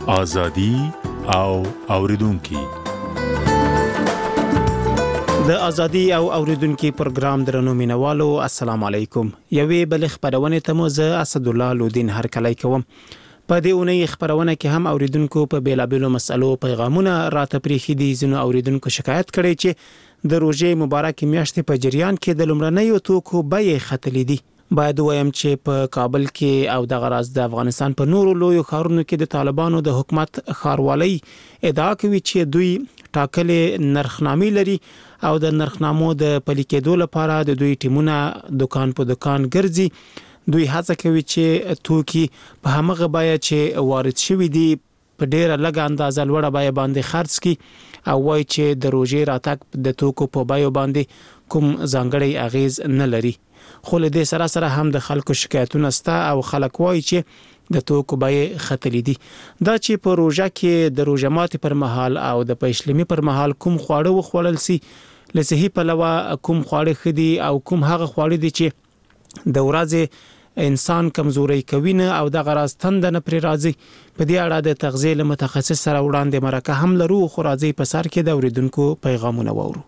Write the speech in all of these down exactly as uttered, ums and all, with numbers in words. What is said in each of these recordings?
ازادي او اوریدونکو. د ازادي او اوریدونکو پروګرام درنو مینوالو السلام علیکم. یوې بل خبرونه ته مو زه اسد الله لودین هر کله کوم. په دې اونۍ خبرونه کې هم اوریدونکو په بیلابېلو مسلو پیغامونه راته پریخي دي. ځینو اوریدونکو شکایت کړي چې د روزې مبارک میاشتې په جریان کې د لومړنیو توکو بیې ختلې دي. باید وایم چې په کابل کې او د غراز د افغانستان په نورو لویو ښارونو کې د طالبانو د حکومت ښاروالۍ ادعا کوي چې دوی ټاکلې نرخنامې لري او د نرخنامو د پلي کېدو لپاره د دوی ټیمونه دکان په دکان ګرځي. دوی هڅه کوي چې توکي په همغه بیه چې وارد شوي دي په ډیره لږه اندازه لوړه بیه باندې خرڅ کړي او وایي چې د روزې راتګ د توکو په بیو باندې کوم ځانګړی اغیز نه لري. خو له دې سره سره هم د خلکو شکایتونه ستا او خلک وایي چې د توکو بیې ختلې دي. دا چې په روزه کې د روزه ماتي پر مهال او د پښلمي پر مهال کوم خواړه وخوړل سي له صحي پلوه کوم خواړه خدي او کوم هغه خواړه دي چې د ورځې انسان کمزوري کوي نه او د غراز تند نه پر راځي. په دې اړه د تغذیه له متخصص سره وړاندې مرکه هم لرو. خو راځي په سر کې د اوریدونکو پیغامونه وورو.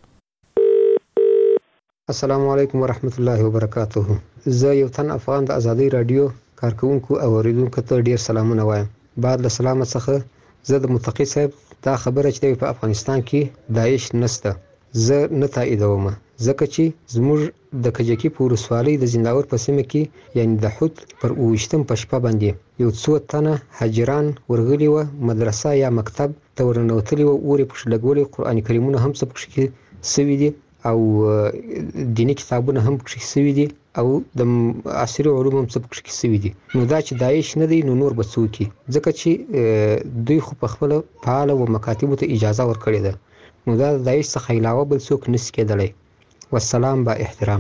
السلام علیکم ورحمت الله وبرکاته. زه یو تن افغان د ازادي رادیو کارکونکو او اوریدونکو ته ډیر سلامونه وایم. بعد له سلامت څخه زه د متقی صاحب دا خبره چې په افغانستان کې داعش نشته زه نه تاییدوم، ځکه چې زموږ د کجکی په ورسوالۍ د زنداور په سیمه کې یعنی د حوت پر اوویشتم په شپه باندې یو څو تنه حاجران ورغلي و مدرسه یا مکتب ته ورنوتلي و اوري په شلګولي قران کریمونه هم څه پکې سوي دي او دینی کتابونه هم پکې سوي دي او د عصري علوم هم څه پکې سوي دي. نو دا چې داعش نه دی نو نور به څوک وي، ځکه چې دوی خو په خپل فعال او مکاتبو ته اجازه ورکړې ده. نو دا د داعش څخه علاوه بل څوک نشي کېدلی. والسلام با احترام.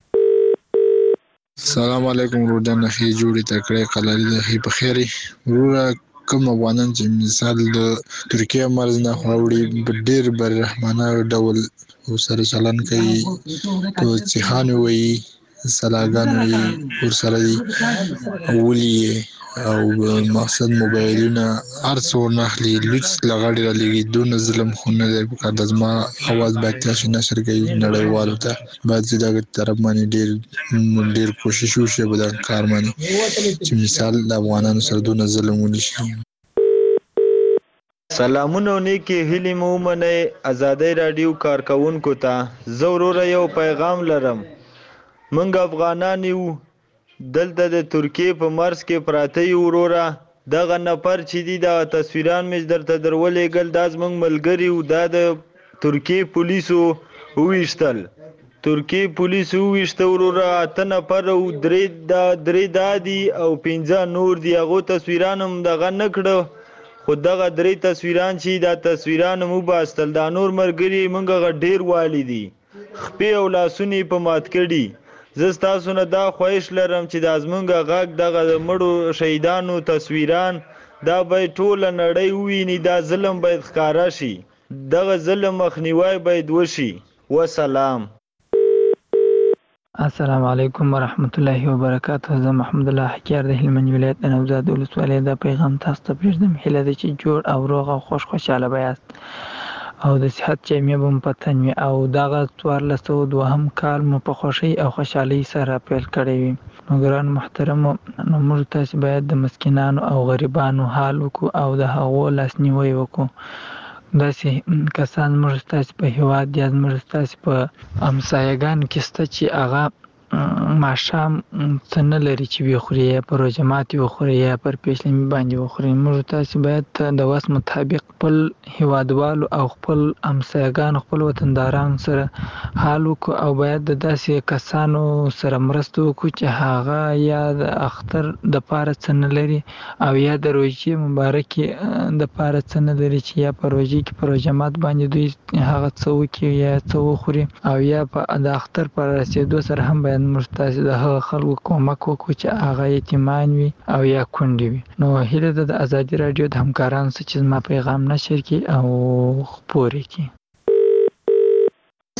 السلام علیکم روډن خې جوړې تکړه قلالي د خې په خیري ورو کوم افغانان چې مثال د ترکیه مرز نه خوړي ډېر بر رحمانه ډول سره چلن کوي په ځخان وي سلاګان وي ور سره دي ولي او مقصد موبایلونه ارڅو نخلي لوکس لغړی را لګي دون ظلم خونه دی په کار دزما اواز باندې چې نشر کوي نړیوالو ته بعد دغه طرف باندې ډیر ډیر کوشش وشي په دا کار باندې چې مثال د افغانانو سره دون ظلم ونشي. سلامونه نیکی هیلی مومنه ازادي رادیو کارکونکو ته ضرور یو پیغام لرم. منګ افغانان یو دلته د ترکیه په مرز کې پراته یو وروره دغه نفر چې دی دا تصویران مې درته درولې ګل د زمنګ ملګری او د ترکیه پولیسو وښتل ترکیه پولیسو وښته وروره اته نفر او درې دا درې دادي او پنځه نور دی هغه تصویران هم دغه نکړه خو دغه درې تصویران چې دا تصویران مو باستل دا نور مرګري مونږه ډیر والی دي خپې او لاسونی په مات کړي. زه تاسو نه دا خواهش لرم چې د ازمنګ غاګ دغه مړو شهیدانو تصویران دا به ټول نړۍ وویني. دا ظلم باید ښکارا شي، دغه ظلم مخنیوي باید وشي. وسلام. السلام علیکم ورحمت الله وبرکاته. زه محمد الله حکیار د هلمند ولایت د نوزاد ولسوالۍ د پیغام تاسو ته پرېږدم. هیله ده چې جوړ او روغ او خوش خوشاله بیاست او د صحت جامې به مو په تن وي او دغه څوارلس سوه دوهم کال مو په خوښۍ او خوشحالۍ سره پیل کړی وي. نو ګران محترمو نو موږ تاسې باید د مسکینانو او غریبانو حال وکړو او د هغو لاسنیوی وکړو. داسې کسان زموږ ستاسې په هېواد یا زموږ ستاسې په همسایګانو کې شته چې هغه ماښام څه نه لري چې وخوري یا په روژه ماتي وخوري یا پر پېشلمي باندې وخوري. موږ تاسې باید د وس مطابق خپل هېوادوالو او خپل همسایګانو خپل وطندارانو سره حال وکړو او باید د داسې کسانو سره مرسته وکړو چې هغه یا د اختر دپاره څه نه لري او یا د روژې مبارکې دپاره څه نه لري چې یا په روژې کې په روژه مات باندې دوی هغه څه وکړي یا څه وخوري او یا په د اختر په رسېدو سره هم باید موږ تاسې د هغه خلکو کومک وکړو چې هغه یتیمان وي او یا کونډې وي. نو هیله ده د ازادي راډیو د همکارانو څخه چې زما پیغام نشر کړي او خپور یې کړي.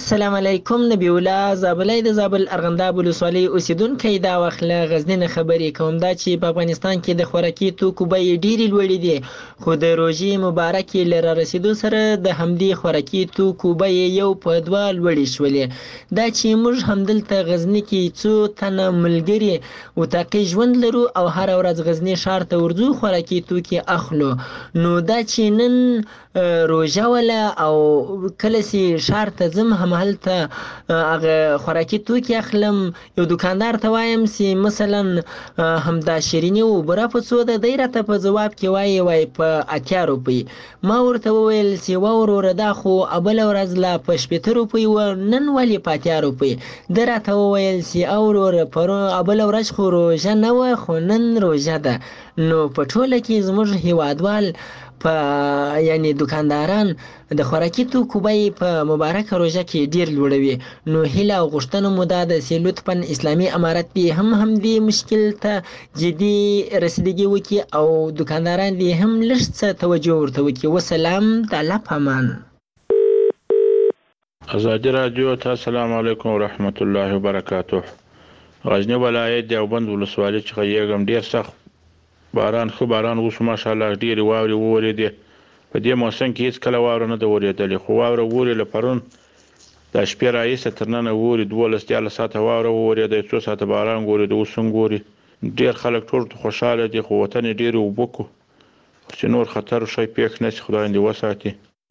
السلام علیکم. نبی الله زابلای د زابل ارغنداب ولسوالۍ اوسیدونکی دا وخت له غزني نه خبرې کوم. دا چې په افغانستان کې د خوراکي توکو بیې ډېرې لوړې دي، خو د روژې مبارکې له رارسېدو سره د همدې خوراکي توکو بیې یو په دوه لوړې شولې. دا چې موږ همدلته غزني کې څو تنه ملګري اتاقي ژوند لرو او هره ورځ غزني ښار ته ورځو خوراکي توکي اخلو، نو دا چې نن روژه وله او کله چې ښار ته ځم همهلته هغه خوراکي توکي اخلم، یو دکاندار ته وایم چې مثلا همدا شیریني و بوره په څو ده، دی راته په ځواب کې وایي وایي په اتیا روپۍ. ما ورته وویل چې وا وروره دا خو بله ورځ لا په شپېته روپۍ و، نن ولې په اتیا روپۍ؟ ده راته وویل چې او وروره پرون بله ورځ خو روژه نه وه خو نن روژه ده. نو په ټوله کې زموږ هیوادوال په یعنی دکانداران د خوراکي توکو بیې په مبارکه روژه کې ډېر لوړوي. نو هیله او غوښتنه مو دا ده چې لطفا اسلامي امارت دې هم همدې مشکل ته جدي رسیدګي وکړي او دکانداران دې هم لږ څه توجه ورته وکړي. وسلام، د الله په امان. ازادي راډیو ته السلام علیکم ورحمت الله وبرکاته. غزني ولایت دیوبند ولسوالۍ څخه یېږم. ډېر سخت باران ښه باران اوس ماشاءالله ډېرې واورې وورېدې. په دې موسم کې هېڅ کله واوره نه ده ورېدلې، خو واوره وورې له پرون دا شپې راهیسې تر ننه وورې دولس دیارلس ساعته واوره وورېده، څو ساعته باران ورېده، اوس هم ورې. ډېر خلک ټول خوشحاله دي، خو وطن یې ډېرې اوبه کړو چې نور خطر شی پېښ نه شي، خدای دې وساتي.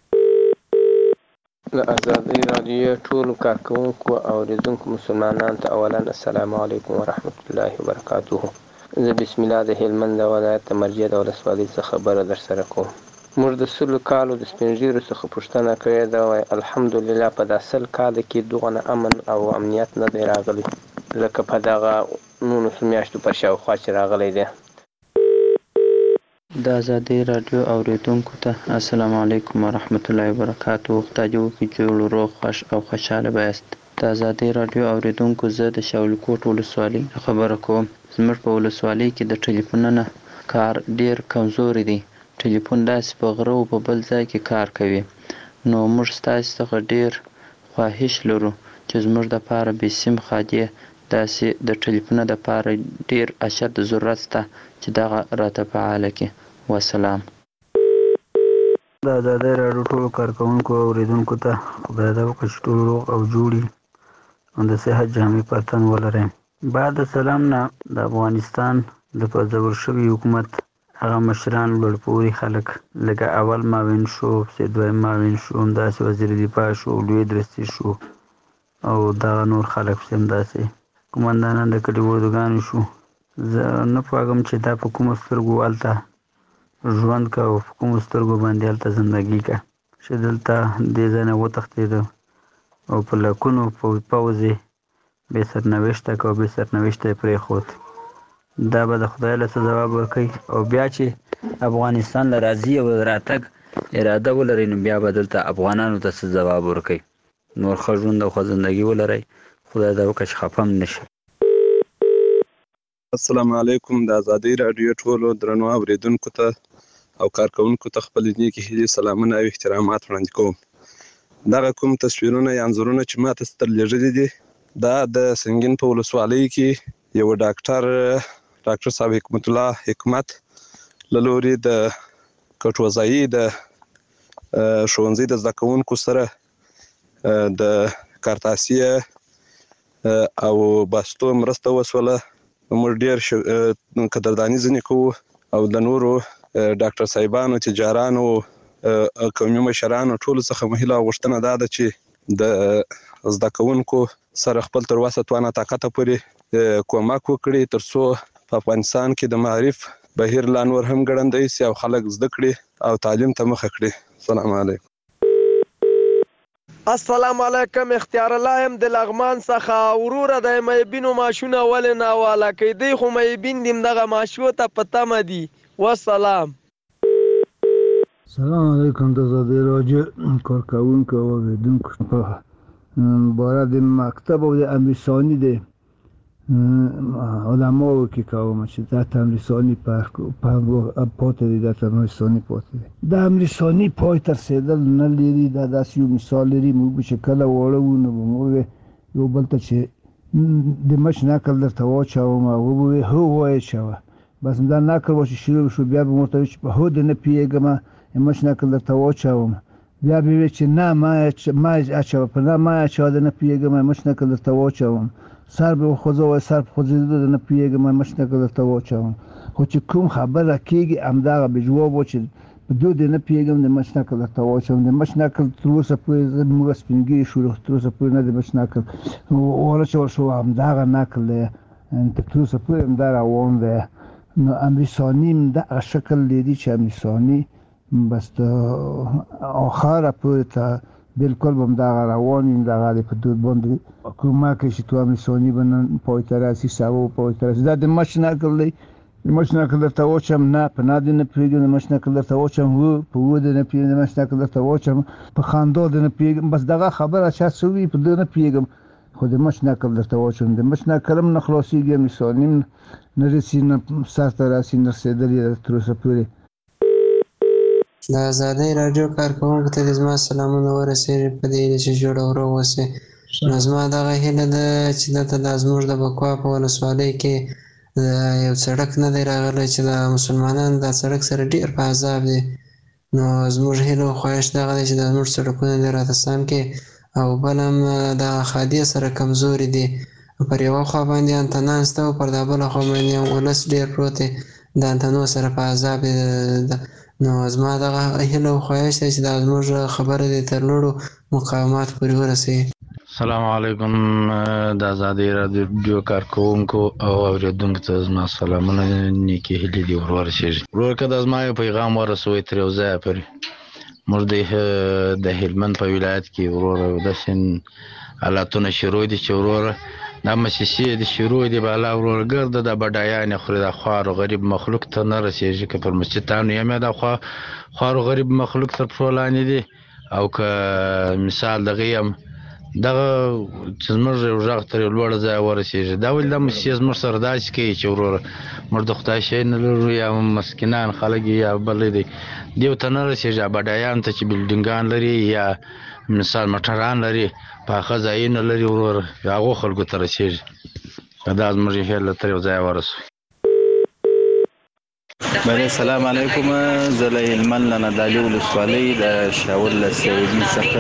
له ازادۍ راډیو ټولو کارکوونکو او اورېدونکو مسلمانانو ته اولا السلام علیکم ورحمت الله وبرکاته. زه بسم الله د هلمند ولایت د مرجع د ولسوالۍ څخه خبره در سره کوم. موږ د سلو کالو د سپین ږیرو څخه پوښتنه کړې ده، وایي الحمدلله په دا سل کاله کې دغونه امن او امنیت نه دی راغلی لکه په دغه نولسو میاشتو په شاوخوا چې راغلی دی. د ازادۍ راډیو اورېدونکو ته السلام علیکم ورحمت الله وبرکاته. خدای دې وکړي جوړ روغ خوښ او خوشحاله بایاست. د ازادۍ راډیو اورېدونکو، زه د شاولکوټ ولسوالۍ خبره کوم. زموږ په ولسوالۍ کې د ټلیفونونو کار ډېر کمزوری دی. ټلیفون داسې په غره او په بل ځای کې کار کوي. نو موږ ستاسې څخه ډېر خواهش لرو چې زموږ دپاره بې سیم خادي داسې د ټلیفونه دپاره ډېر اشد ضرورت شته چې دغه راته فعاله کړي. وسلام. د ازادۍ راډیو ټولو کارکوونکو او اورېدونکو ته خدای دې وکړي چې ټول روغ او جوړ وي او د صحت جامې په تن ولرئ. بعد سلام نه د افغانستان د په زور شوي حکومت هغه مشران لوړپوړي خلک لکه اول معاون شو، پسې دویم معاون شو، همداسې وزیر دفاع شو، لوی درستي شو او دغه نور خلک پسې همداسې قومندانان د کلي اردوګانو شو. زه نه پوهېږم چې دا په کومو سترګو هلته ژوند که او په کومو سترګو باندې هلته زندګي که چې دلته دې ځای نه وتښتېده او په لکونو پوځ یې بې سرنوشته که او بې سرنوشته یې پرېښود. دا به د خدای له څه ځواب ورکوي او بیا چې افغانستان له راځي او راتګ اراده ولرئ نو بیا به دلته افغانانو ته څه ځواب ورکوي. نور ښه ژوند او ښه زندګي ولرئ. خدای دې وکړي چې خفه هم نه شي. السلام علیکم. د ازادۍ راډیو ټولو درنو اورېدونکو ته او کارکوونکو ته خپلې نیکې هیلې، سلامونه او احترامات وړاندې کوم. دغه کوم تصویرونه یا انځورونه چې ما ته درلېږلي دي، دا د سنګین په ولسوالۍ کې یو ډاکټر ډاکټر صاحب حکمت الله حکمت له لوري د کټوځایي د ښوونځي د زده کوونکو سره د کارتاسیه او بستو مرسته وسوله. موږ ډېر قدرداني ځینې کوو او د نورو ډاکټر صاحبانو، تجارانو، قومي مشرانو ټولو څخه مو هیله او غوښتنه دا ده چې د زده کوونکو سره خپل تر وسه توانه طاقته پورې کومک وکړي تر څو په افغانستان کې د معرف بهیر لا نور هم ګړندی سي او خلک زده کړي او تعلیم ته مخه کړي. السلام علیکم. السلام علیکم. اختیار الله یم د لغمان څخه. وروره د میبینو ماشونه ولې ناواله کوي؟ دی خو میبین دیم دغه ماشو ته په تمه دي. والسلام. سلام علیکم. د ازادۍ راډیو کارکوونکو او اورېدونکو په باره د مکتب او د امیرساني د علماو کې کوم چې دا تمرسانی په پاتې دي، دا تمرسانی پاتې دي. دا تمرسانی پای تر رسیدل نه لري. دا داسې یو مثال لري، موږ چې کله واړه وو نو موږ یو بل ته چې د مچ نکل درته واچوم او ووایي هو وایه چوه، بس دا نکل و چې شروع شو بیا به مو ورته وایي چې په هو دې نه پوهېږم مچ نکل درته واچوم، بیا به وایي چې نه ما اچوه، په نه ما اچوه د نه پوهېږم مچ نکل درته واچوم، سر به وخوځوه سر په خوځېدو د نه پوهېږم مچ نکل درته واچوم. خو چې کوم خبره کېږي همدغه به جواب و چې په دو دې نه پوهېږم د مچ نکل درته واچوم. د مچ نکل تر اوسه پورې موږ سپین ږیري شولو، تر اوسه پورې نه د مچ نکل واچول شو، همدغه نکل دی تر اوسه پورې همدا روان دی. نو امریساني دغه شکل لري چې امریساني بس د آخره پورې ته بالکل به همدغه روان وي، همدغه دی په دود باندې کومک کوي چې تو امریساني به نن پای ته راسي، سبا پای ته راسي. دا د مچ نکل دی. د مچ نکل درته واچوم، نه په نه دې نه پوهېږم د مچ نکل درته واچوم، و په و دې نه پوهېږم د مچ نکل درته واچوم، په خندا دې نه پوهېږم، بس دغه خبره چا څه وي په دې نه پوهېږم، خو د مچ نکل درته واچوم. د مچ نکل هم نه خلاصېږي، امریساني هم نه رسي، نه سر ته راسي، نه رسېدلي ده تر اوسه پورې. د ازادۍ راډیو کارکوونکو ته دې زما سلامونه ورسېږي، په دې هیله چې جوړ او روغ اوسئ. نو زما دغه هیله ده چې دلته دا زموږ د بکوا په ولسوالۍ کې یو سړک نه دی راغلی چې د مسلمانانو دا سړک سره ډېر په عذاب دی. نو زموږ هیله او خواهش دغه دی چې دا زموږ سړکونه دې راته سم کړي، او بل هم د خادیې سره کمزوري دي. پر یوه خوا باندې انتنان شته او پر دا بله خوا باندې هم ولس ډېر پروت دی، د انتنو سره په عذاب دی. نو زما دغه هیله او خواهش دی چې دا زموږ خبره دې تر لوړو مقاماتو پورې ورسوي. السلام علیکم د ازادۍ راډیو کارکوونکو او اورېدونکو ته زما سلامونه، نیکې هیلې دې ور ورسېږي. ورور که دا زما یو پیغام ورسوئ تر یو ځایه پورې. موږ د هلمند په ولایت کې وروره داسې حالاتونه شروع دي چې وروره دا مسیسې دي شروع دي بالا وروره ګرده دا بډایانې خوري، دا خوار و غریب مخلوق ته نه رسېږي. که پر مسجدانو یم یا دا خوار و غریب مخلوق تر پښو لاندې دي، او که مثال دغه یم دغه چې زموږ یو غږ تر یو لوړ ځایه ورسېږي. دا ولې دا مسیحې زموږ سره داسې کوي چې وروره موږ د خدای شی نه لرو، یا مسکینان خلک یا بل دی دیو ته نه رسېږي. بډایانو ته چې بلډینګان لري یا مثال موټران لري، پاخه ځایونه لري، وروره هغو خلکو ته رسېږي. دا زموږ هیله تر یو ځایه ورسوي. بله السلام علیکم، زه له هلمند له نادعلي ولسوالۍ د شاول له سعودي څخه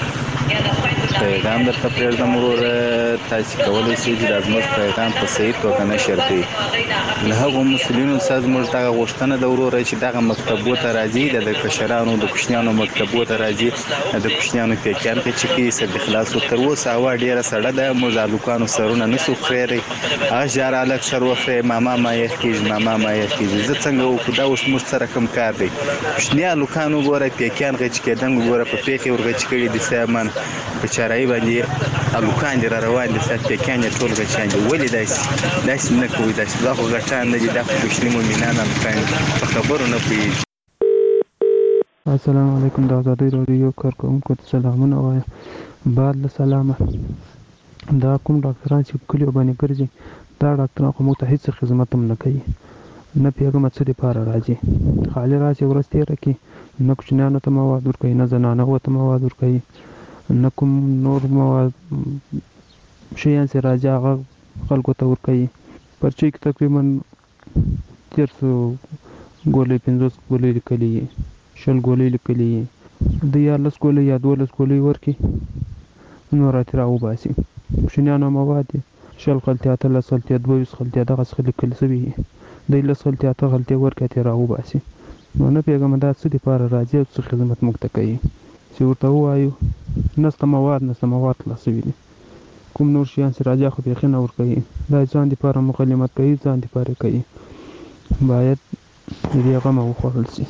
پیغام درته پرېږدم. وروره تاسې کولی شئ چې دا زموږ پیغام په صحیح توګه نشر کړئ. له هغو مسؤلینو څخه زموږ دغه غوښتنه ده وروره چې دغه مکتبو ته راځي، د کشرانو د کوچنیانو مکتبو ته راځي، د کوچنیانو پیکیان قچکي سد خلاصو. تر اوسه هوا ډېره سړه ده، موږ د هلکانو سرونه نشو خریدی. هغه ژار هلک سر وخورئ، ماما ما یخ کېږي، ماما ما یخ کېږي. زه څنګه وکړو؟ دا اوس موږ سره کوم کار دی؟ کوچني هلکان وګوره پیکیان غچ کېدنګ وګوره، په پیښې ورغچ کړي دي صاحبان، په چارایي باندې هلکان دي را روان دي، ستا پیکیان یې ټول غچیان دي. ولې داسې داسې نه کوئ؟ داسې دا خو غټان نه دي، دا خو کوچني مؤمنان هلکان دي، په خبرو نه پوهېږي. السلام علیکم، د ازادۍ راډیو کارکوونکو ته سلامونه وایم. بعد له سلامه دا کوم ډاکټران چې په کلیو باندې ګرځي، دا ډاکټران خو موږ ته هېڅ خدمت هم نه کوي، نه پوهېږم څه دپاره راځي. خالي راسي ورځ تېره کړي، نه کوچنیانو ته مواد ورکوي، نه زنانو ته مواد ورکوي، نه کوم نور مواد شیان چې راځي هغه خلکو ته ورکوي. پرچې کې تقریبا تېر څو ګولۍ پنځوس ګولۍ لیکلي وي، شل ګولۍ لیکلي وي، د یا لس ګولۍ یا دولس ګولۍ ورکړي، نو راتې راوباسي. کوچنیانو مواد دي شل غلطۍ، اتلس غلطۍ، دوه ویشت غلطۍ دغه څخه لیکل شوي وي، دی لس غلطۍ اته غلطۍ ورکړي ترې راوباسي. نو نه پوهېږم دا څه دپاره راځي او څه خدمت موږ ته کوي چې ورته ووایو نسته مواد نسته مواد خلاص شوي دي. کوم نور شیان چې راځي خو بیخي نه ورکوي، دا ځان دپاره مکلمت کوي، ځان دپاره کوي. باید د دې غمه وخوړل شي.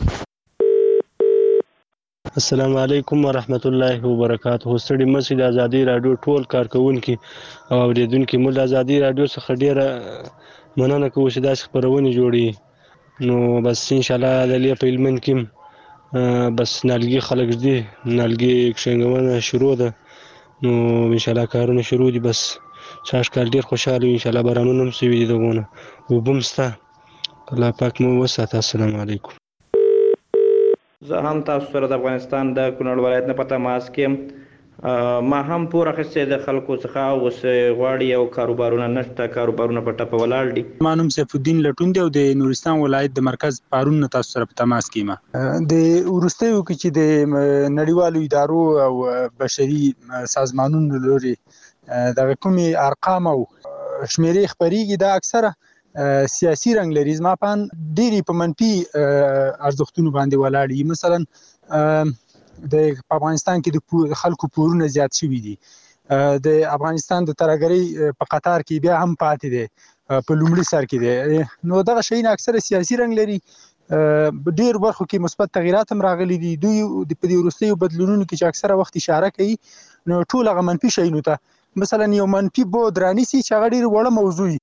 السلام علیکم ورحمت الله وبرکاته. ستړي مه شئ، د ازادۍ راډیو ټول کارکوونکي او اورېدونکي موږ د ازادۍ راډیو څخه ډېره مننه کوو چې داسې خپرونې جوړوي. نو بس انشاءالله د دې په هلمند کې بس نالګي خلک دي، نالګي کښېنګونه شروع ده، نو انشاءالله کارونه شروع دي. بس سږ کال ډېر خوشحاله یو انشاءالله بارانونه هم سوي دي دغونه اوبه هم شته الله پاک مو وساته. السلام علیکم. زه هم تاسو سره د افغانستان د کونړ ولایت نه په تماس کې ما هم پور اخیستی د خلکو څخه اوس غواړي او کاروبارونه نشته، کاروبارونه په ټپه ولاړ دي. ما نوم سیف الدین لټون دی او د نورستان ولایت د مرکز پارون نه تاسو سره په تماس کې یم. د وروستیو کې چې د نړیوالو ادارو او بشري سازمانونو لوري دغه کومې ارقام او شمیرې خپریږي دا اکثره سیاسي رنګ لري. زما په ډېرې په منفي ارزښتونو باندې ولاړ دي. مثلا د افغانستان کې د خلکو پورونه زیات شوي دي. د افغانستان د ترهګرۍ په قطار کې بیا هم پاتې دی، په لومړي سر کې دی. نو دغه شیونه اکثره سیاسي رنګ لري. ډېر برخو کې مثبت تغیرات هم راغلي دي. دوی په دې وروستیو بدلونونو کې چې اکثره وخت اشاره کوي نو ټول هغه منفي شیونو ته، مثلا یو منفي بود رانیسي چې هغه ډېر وړه موضوع وي.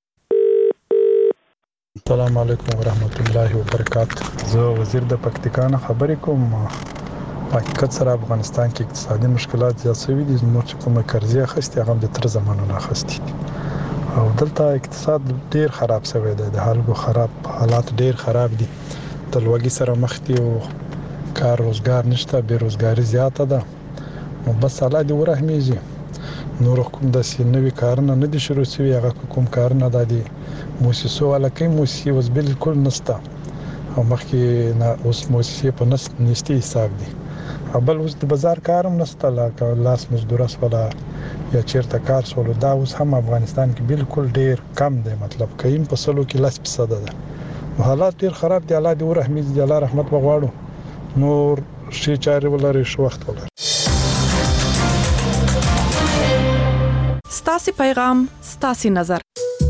السلام علیکم ورحمت الله وبرکاته. زه وزیر د پکتیکا نه خبرې کوم. حقیقت سره افغانستان کې اقتصادي مشکلات زیات شوي دي. زموږ چې کومه قرضې اخیستې هغه هم د تر زمانو نه اخیستې دي او دلته اقتصاد ډېر خراب شوی دی. د خلکو خراب حالات ډېر خراب دي. د لوږې سره مخ دي او کار روزګار نشته، بېروزګاري زیاته ده. نو بس الله دې ورحمېږي. نور کوم داسې نوي کارونه نه دي شروع شوي. هغه کوم کارونه دا دي موسسو والا کوي، موسسې اوس بالکل نشته او مخکې نه اوس موسسې په نس نیستي حساب دي. او بل اوس د بازار کار هم نشته، لکه لاس مزدوره شوله یا چیرته کار شولو. دا اوس هم افغانستان کې بالکل ډېر کم دی. مطلب کیم په سلو کې لس فیصده ده. حالات ډېر خراب دي. الله دې ورحمېږي، الله رحمت وغواړو. نور ښې چارې ولري، ښه وخت ولري. ستاسې پیغام ستاسې نظر.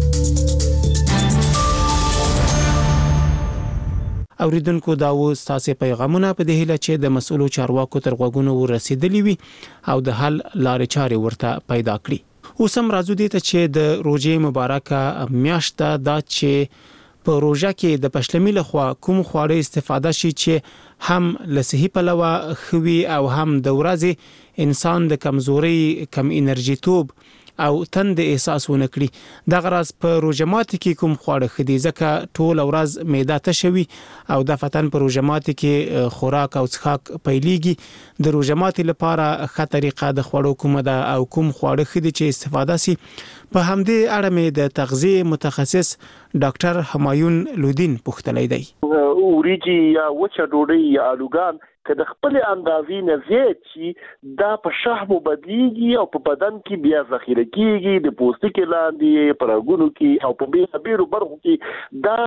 اوریدونکو دا و ستاسې پیغامونه په دې هیله چې د مسؤلو چارواکو تر غوږونو ورسېدلی وي او د حل لارې چارې ورته پیدا کړي. اوس هم راځو دې ته چې د روژې مبارکه میاشت دا چې په روژه کې د پښلمي لخوا کوم خواړه استفاده شي چې هم له صحي پلوه خوي او هم د ورځې انسان د کمزوري، کم انرژي توب او تند احساس ونکړي. د غرض په روزمات کې کوم خواړه خدي ځکه ټول ورځ معده تشوي او د فتن په روزمات کې خوراک او څښاک پیليږي. د روزمات لپاره ښه طریقه د خوړو کومه ده او کوم خواړه خدي چې استفاده سي. په همدې اړه مې د تغذیه متخصص ډاکټر همایون لودین پوښتلی دی. وریجی یا وچه ډوډۍ یا الوګان که د خپل اندازې نه زیات شي دا په شحم بدلیږي او په بدن کې بیا ذخیره کیږي، د پوستکي لاندې په رګونو کې او په بیلابیلو برخو کې دا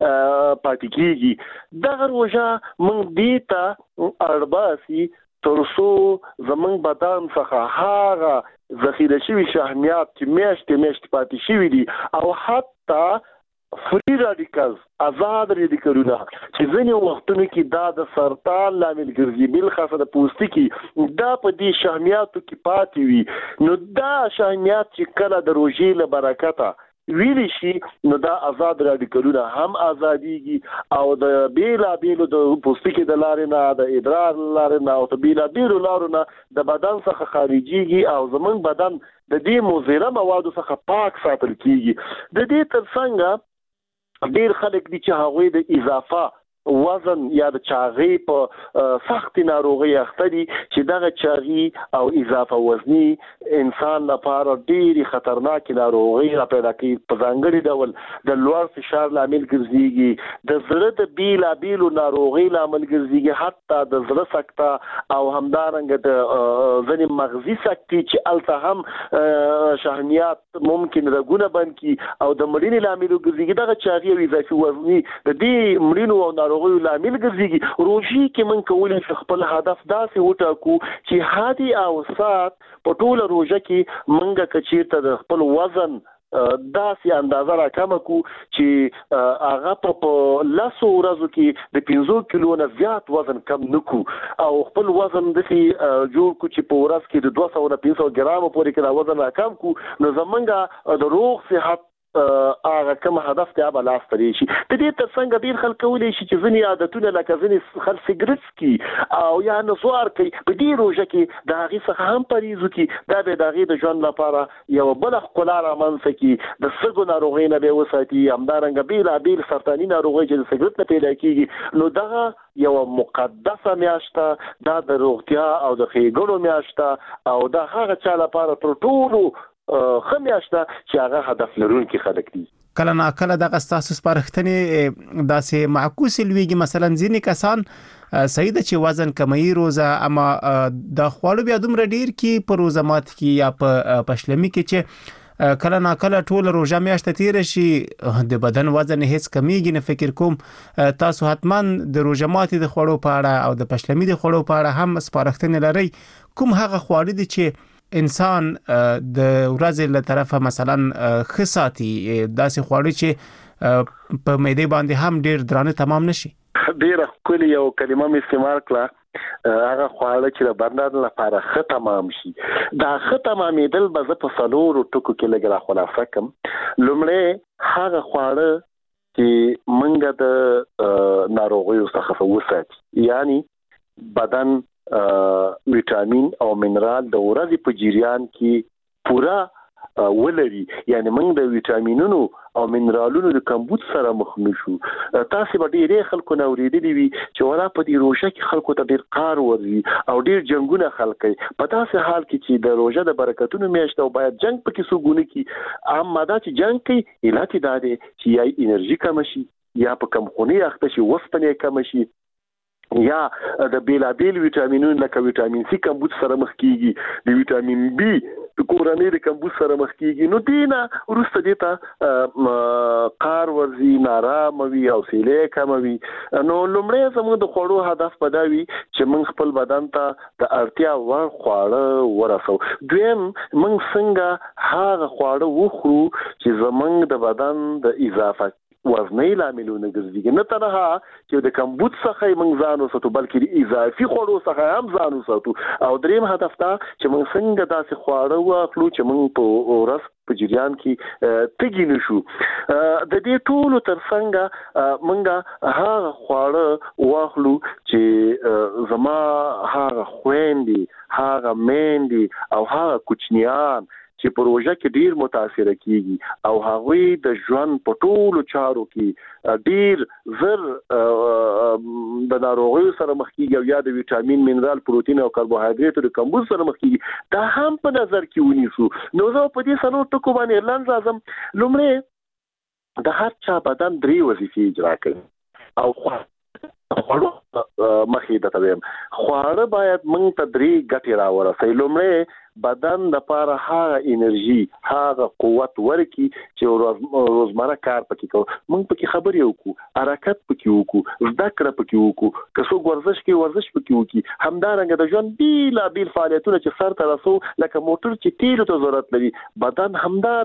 پاتې کیږي. دغه روژه موږ دې ته اړباسي تر څو زموږ بدن څخه هغه ذخیره شوي شحمیات چې میاشتې میاشتې پاتې شوي دي او حتی فری رادیکالز، آزاد رادیکالونه چې ځینې وختونو کې دا د سرطان لامل ګرځي، بالخاصه د پوستکي دا په دې شحمیاتو کې پاتې وي. نو دا شحمیات چې کله د روژې له برکته ویلی شي نو دا آزاد رادیکالونه هم آزادیږي او د بیلابیلو د پوستکي د لارې نه، د ادرار لارې نه او د بیلابیلو لارو نه د بدن څخه خارجيږي او زموږ بدن د دې مضره موادو څخه پاک ساتل کیږي. د دې ترڅنګ ډیر خلک دي چې هغوی د اضافه وزن یا د چاغي په سخت ناروغي اخته دي چې دغه چاغي او اضافه وزني انسان لپاره ډیری خطرناک ناروغي را پیدا کوي. په ځانګړي ډول د لوړ فشار لامل ګرځيږي، د زړه د بیلابیلو ناروغي لامل ګرځيږي، حتی د زړه سکته او همدارنګه د ځینې مغزي سکتې چې الته هم شحمیات ممکن رګونه بند کی او د مړینې لامل ګرځيږي. دغه چاغي او اضافي وزني د دې مړینو او ناروغیو لامل ګرځيږي. روژې کې موږ کولی شو خپل هدف داسې وټاکو چې هادي او سات په ټوله روژه کې موږ که چیرته د خپل وزن داسې اندازه راکمه کو چې هغه په لسو ورځو کې د پنځو کیلو نه زیات وزن کم نکو او خپل وزن داسې جوړ کو چې په ورځ کې د دوه سوه نه پنځه سوه ګرامو پورې کې دا وزن راکم کو. نو زمونږ د روغ صحت هغه کوم هدف ته به لاس ترې شي. د دې ترڅنګ ډېر خلک کولی شي چې ځینې عادتونه لکه ځینې خلک سګرټ څکي او یا نسوار کوي په دې روژه کې د هغې څخه هم پرهیز وکړي. دا به د هغې د ژوند لپاره یوه بله ښکلا رامنځته کړي، د سږو ناروغۍ نه به یې وساتي، همدارنګه بېلابېل سرطاني ناروغۍ چې د سګرټ نه پیدا کېږي. نو دغه یوه مقدسه میاشته دا د روغتیا او د ښېګڼو میاشته او دا هغه چا لپاره تر ټولو ښه میاشته چې هغه هدف لرونکي خلک دي. کله ناکله دغه ستاسو سپارښتنې داسې معکوسې لویږي، مثلا ځینې کسان صحیح ده چې وزن کموي روزه، اما د خواړو بیا دومره ډیر کې په روزه مات کې یا په پشلمي کې چې کله ناکله ټول روزه میاشته تیر شي د بدن وزن هیڅ کمیږي نه. فکر کوم تاسو حتما د روزه ماتي د خواړو په اړه او د پشلمي د خواړو په اړه هم سپارښتنې لرئ. کوم هغه خواړه دي چې انسان د ورځې له طرفه مثلا ښه ساتي، داسې خواړه چې په معدې باندې هم ډیر درانه تمام نشي؟ ډیره ښکلې یو کلمه مې استعمال کړه، هغه خواړه چې د بدن لپاره ښه تمام شي. دا ښه تمامېدل به زه په څلورو ټکو کې لږ را خلاصه کړم. لومړی هغه خواړه چې موږ د ناروغیو څخه وساتي، یعنی بدن ویټامین او منرال د ورځې په جریان کې پوره ولري، یعنی موږ د ویټامینونو او منرالونو د کمبود سره مخ نشو. تاسو به ډېرې خلکو نه اورېدلي وي چې ولا په دې روژه کې خلکو ته ډېر قهر ورځي او ډېر جنګونه خلک کوي. په داسې حال کې چې د روژه د برکتونو میاشت او باید جنګ پکې څوک ونه کړي، اما دا چې جنګ کوي علت یې دا دی چې یا انرژي کمه شي، یا په کمخوني اخته شي، وسپنې کمه شي، یا د بیلابیل ویټامینونو لکه ویټامین سی کمبود سره مخ کیږي، د ویټامین بی د کورنۍ د کمبود سره مخ کیږي. نو دینه وروسته دې ته قهر ورځي، نارامه وي، حوصلې کمه وي. نو لومړی زموږ د خوړو هدف به دا وي چې موږ خپل بدن ته د اړتیا وړ خواړه ورسو. دویم، موږ څنګه هغه خواړه وخورو چې زموږ د بدن د اضافه وزنۍ لاملونه ګرځي، نه تنها چې د کمبود څخه موږ ځان وساتو بلکې د اضافي خوړو څخه هم ځان وساتو. او دریم هدف دا چې موږ څنګه داسې خواړه واخلو چې موږ په ورځ په جریان کې تږي نشو. د دې ټولو ترڅنګ موږ هغه خواړه واخلو چې زما هغه خويندې، هغه میندې او هغه کوچنیان چې په روژه کې ډیر متاثره کیږي او هغوی د ژوند په ټولو چارو کې ډیر زر د ناروغیو سره مخ کیږي او یا د ویټامین، منرال، پروتین او کاربوهایډریټو د کمبود سره مخ کیږي، دا هم په نظر کې ونیسو. نو زه په دې څلور ټکو باندې اعلان راځم. لومړی د هر چا بدن درې وظیفې اجرا کوي او خواړه مخې ته وایم خواړه باید موږ ته درې ګټې راورسوي. لومړی بدن لپاره هغه انرژي، هغه قوت ورکړي چې روزمره کار پکې کوو، موږ پکې خبرې وکړو، حرکت پکې وکړو، زده کړه پکې وکړو، که څوک ورزش کوي ورزش پکې وکړي. همدارنګه د ژوند بیلابیل فعالیتونه چې سر ته رسو لکه موټر چې تیلو ته ضرورت لري، بدن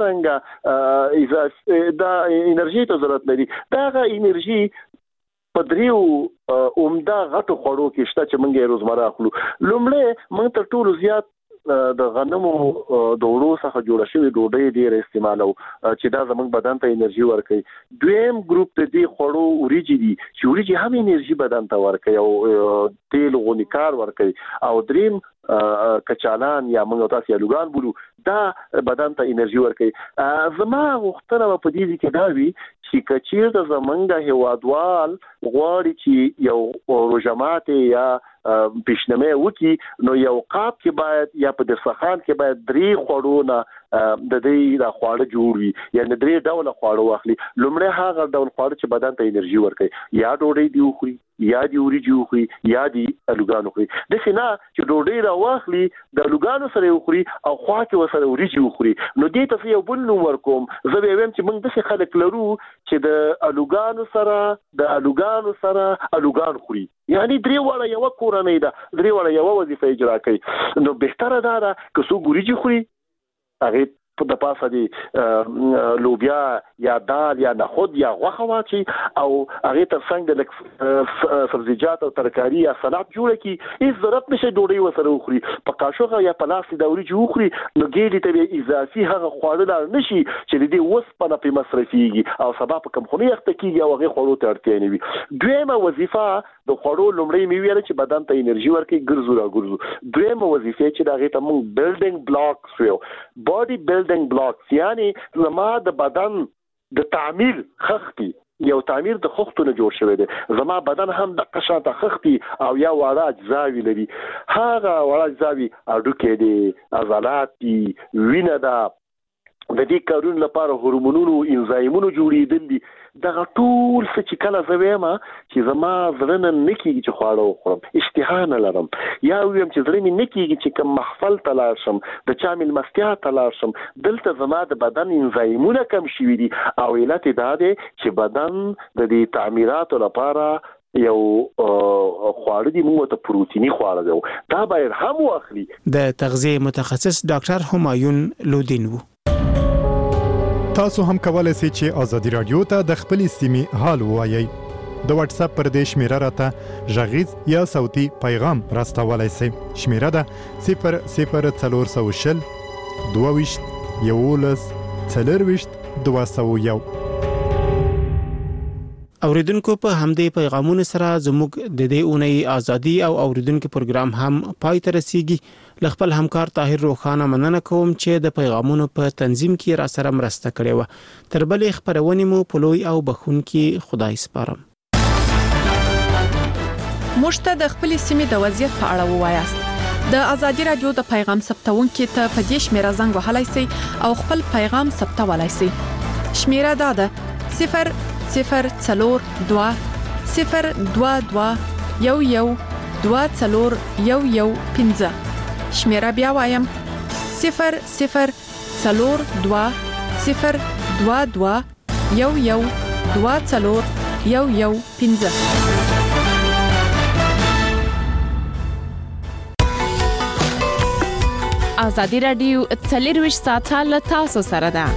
همدارنګه دا انرژي ته ضرورت لري. دغه انرژي په دریو عمده غټو خوړو کې شته چې موږ یې روزمره اخلو. لومړی موږ تر ټولو زیات د غنمو د وړو څخه جوړه شوې ډوډۍ ډېره استعمالو چې دا زموږ بدن ته انرژي ورکوي. دویم ګروپ د دې خوړو وریجې دي چې وریجې هم انرژي بدن ته ورکوي او تیل غوني کار ورکوي. او دریم کچالان یا موږ تاسو یې لوګان بولو، دا بدن ته انرژي ورکوي. زما غوښتنه په دې کې دا وي چې کچیر د زمونږ هیوادوال غواړي چې یو روژه ماتي یا پیشنمه وکي، نو یو قاب کې باید یا په دسترخوان کې باید درې خوړونه د دې د خواړه جوړ وي، یعنی درې ډول خواړه واخلي. لومړی هغه ډول خواړه چې بدن ته انرژي ورکوي، یا ډوډۍ دی وخوري، یا دی وریجې وخوري، یا دی الوګان وخوري. داسې نه چې ډوډۍ را واخلي د الوګانو سره وخوري او خوا کې ورسره وریجې وخوري. نو دې ته یو بل نوم ورکوم، زه به وایم چې موږ داسې خلک لرو چې د الوګانو سره د الوګانو سره الوګان خوري، یعنی درې واړه یو کورنۍ ده، درې واړه یو وظیفه اجرا کوي. نو بهتره دا ده که څوک وریجې خوري هغه په د پاسه دي لوبیا یا دال یا نخود یا غوښه واچي او هغه تر څنګ د سبزیجات او ترکاری یا سلاد جوړ کی هیڅ ضرورت نشي ډوډۍ وسره وخوري په قاشوغه یا په لاس د اوري جوړي نو ګېلې ته اضافي هغه خواړه نشي چې دې وسپنه په مصرفيږي او سبب کوم خوني وخت کېږي او هغه خوړو ته اړتیا نه وي. دویمه وظیفه د خوړو لومړی می ویل چې بدن ته انرژي ورکړي ګرځو را ګرځو. دویمه وظیفه چې دا غي ته موږ بلډینګ بلاکس ویو باډي بلډینګ بلاکس یعنی زما د بدن د تعمیر خختي یو تعمیر د خختونه جوړ شوی دی. زما بدن هم د قشاته خختي او یا وړه اجزاوی لري. هغه وړه اجزاوی اډوکې دي عضلات دي وینه ده د دې کارونو لپاره هورمونونو انزایمونو جوړېدل دي. دا ټول څه چې کله زویما چې زما زړه نه کیږي چې خواړه وخورم اشتها نه لرم یا ویم چې زړه مې نه کیږي چې کوم محفل ته لاړ شم د چا مېلمستیا ته لاړ شم دلته زما د بدن انزایمونه کم شوي دي او علت دا دی چې بدن د دې تعمیراتو لپاره یو خواړه دي موږ ته پروتینی خواړه دی دا باید هم واخلي. د تغذیه متخصص ډاکټر همایون لودین وو. تاسو هم کولای شئ چې آزادي رادیو ته د خپل سیمې حال ووایي. د واتس اپ پر دې شمیره راته ژغیز یا صوتي پیغام راستولای شئ. شمیره ده صفر صفر څلور سوه شل دوه ویشت یولس څلور ویشت دوه سوه یو. اوریدونکو په همدې پیغامونو سره زموږ د دې اونۍ ازادي او اوریدونکو پروګرام هم پای ته رسیږي. لخپل همکار طاهر روخانه مننه کوم چې د پیغامونو په تنظیم کې را سره مرسته کړې و. تر بلې خبرونه مو په لوی او بخونکي خدای سپارم. مشته د خپل سیمې د وضعیت په اړه ووایاست. د ازادي رادیو د پیغام ثبتونکو ته په دې شمیره زنګ وهلای شئ او خپل پیغام ثبتولای شئ. شمیره دا ده صفر صفر څلور دوه صفر دوه دوه یو یو دوه څلور یو یو پنځه. شمیره بیا وایم صفر صفر څلور دوه صفر دوه دوه یو یو دوه څلور یو یو پنځه. ازادي رادیو څلور ویشت ساعته له تاسو سره ده.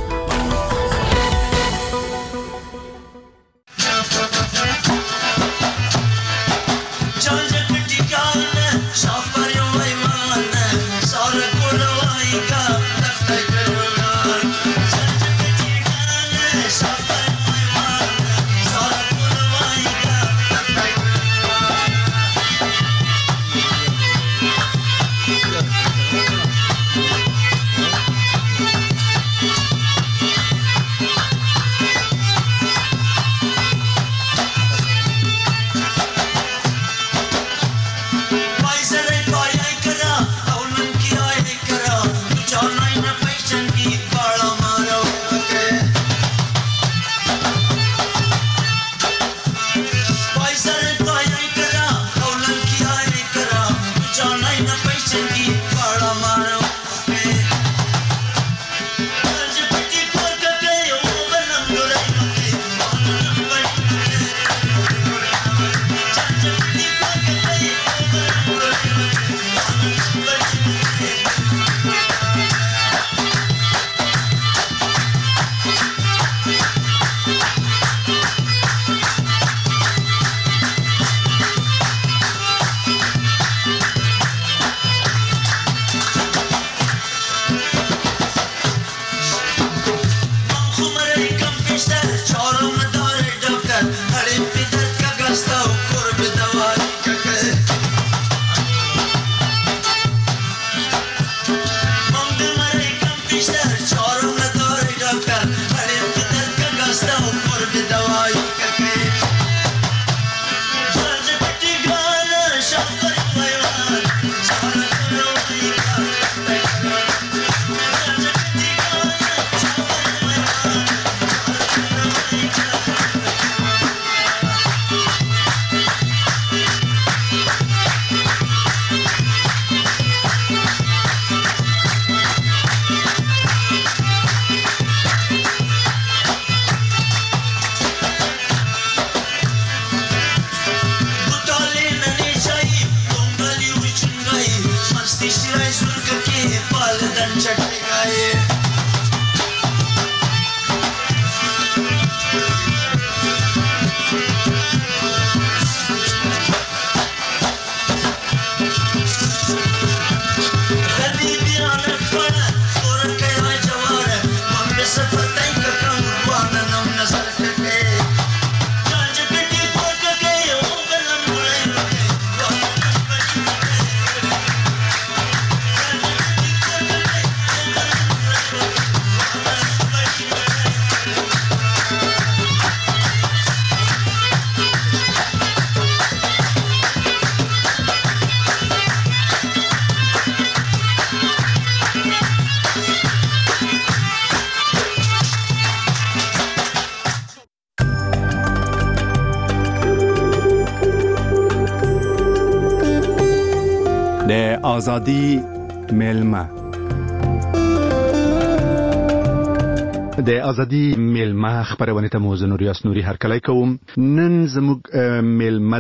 آزادی میلمه د ازادي میلمه خبرونه ته مو زنوریاس نوري هرکلی کوم. نن زموږ میلمه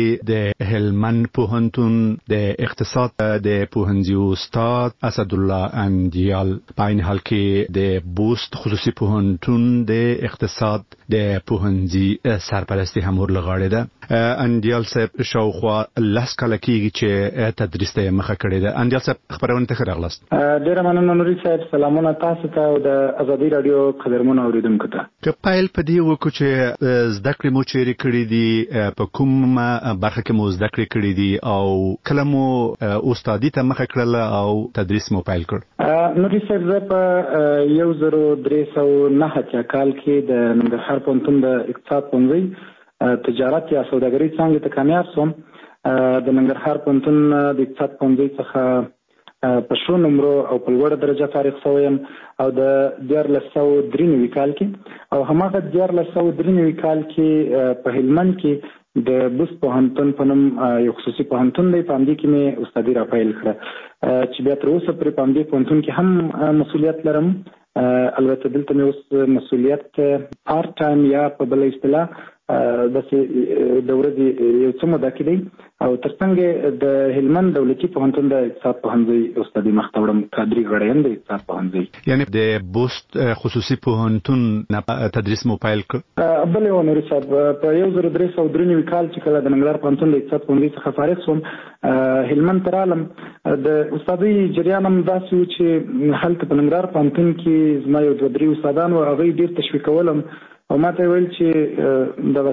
د هلمند پوهنتون د اقتصاد د پوهنځي استاد اسد الله اندیال، په عین حال کې د بوست خصوصي پوهنتون د اقتصاد د پوهنځي سرپرستی هم ورلغاړې ده. اندیال صاحب شاوخوا لس کاله کېږي چې تدریس ته مخه کړې ده. اندیال صاحب خبرونه ته ښه راغلاست. ډېره مننه نوري صاحب. سلامونه تاسو ته او د ازادي رادیو قدرمنو اوریدونکو ته. که پیل په دې وکړو چې زده کړې مو چیرې کړې دي، په کومه برخه کې مو زده کړې کړې دي او کله مو استادي ته مخه کړله او تدریس مو پیل کړ؟ نوري صاحب زه په یو زرو درې سوه نهه اتیا کال کې د ننګرهار پوهنتون د اقتصاد پوهنځي تجارت یا سوداګرۍ څانګې ته کامیاب شوم. د ننګرهار پوهنتون د اقتصاد پوهنځي څخه په شو نمرو او په لوړه درجه فارغ شوم او د دیارلس سوه درې نوي کال کې او هماغه دیارلس سوه درې نوي کال کې په هلمند کې د بوست پوهنتون په نوم یو خصوصي پوهنتون دی، په همدې کې مې استادي راپیل کړه چې بیا تر اوسه پرې په همدې پوهنتون کې هم مسؤلیت لرم. البته دلته مې اوس مسؤلیت پارت ټایم یا په بله اصطلاح داسې د ورځې یو څه موده کې دی او ترڅنګ د هلمند دولتي پوهنتون د اقتصاد پوهنځي استادي مخته وړم، کادري غړی یم د اقتصاد پوهنځي. یعنې د بوست خصوصي پوهنتون تدریس مو پیل کړ؟ بلې و نوري صاحب، په یو زرو درې سوه درې نوي کال چې کله د ننګرهار پوهنتون د اقتصاد پوهنځي څخه فارغ شوم هلمند ته رالم. د استادۍ جریان هم داسې و چې هلته په ننګرهار پوهنتون کې زما یو دوه درې استادان و، هغوی ډېر تشویقولم او ما ته ویل چې دغه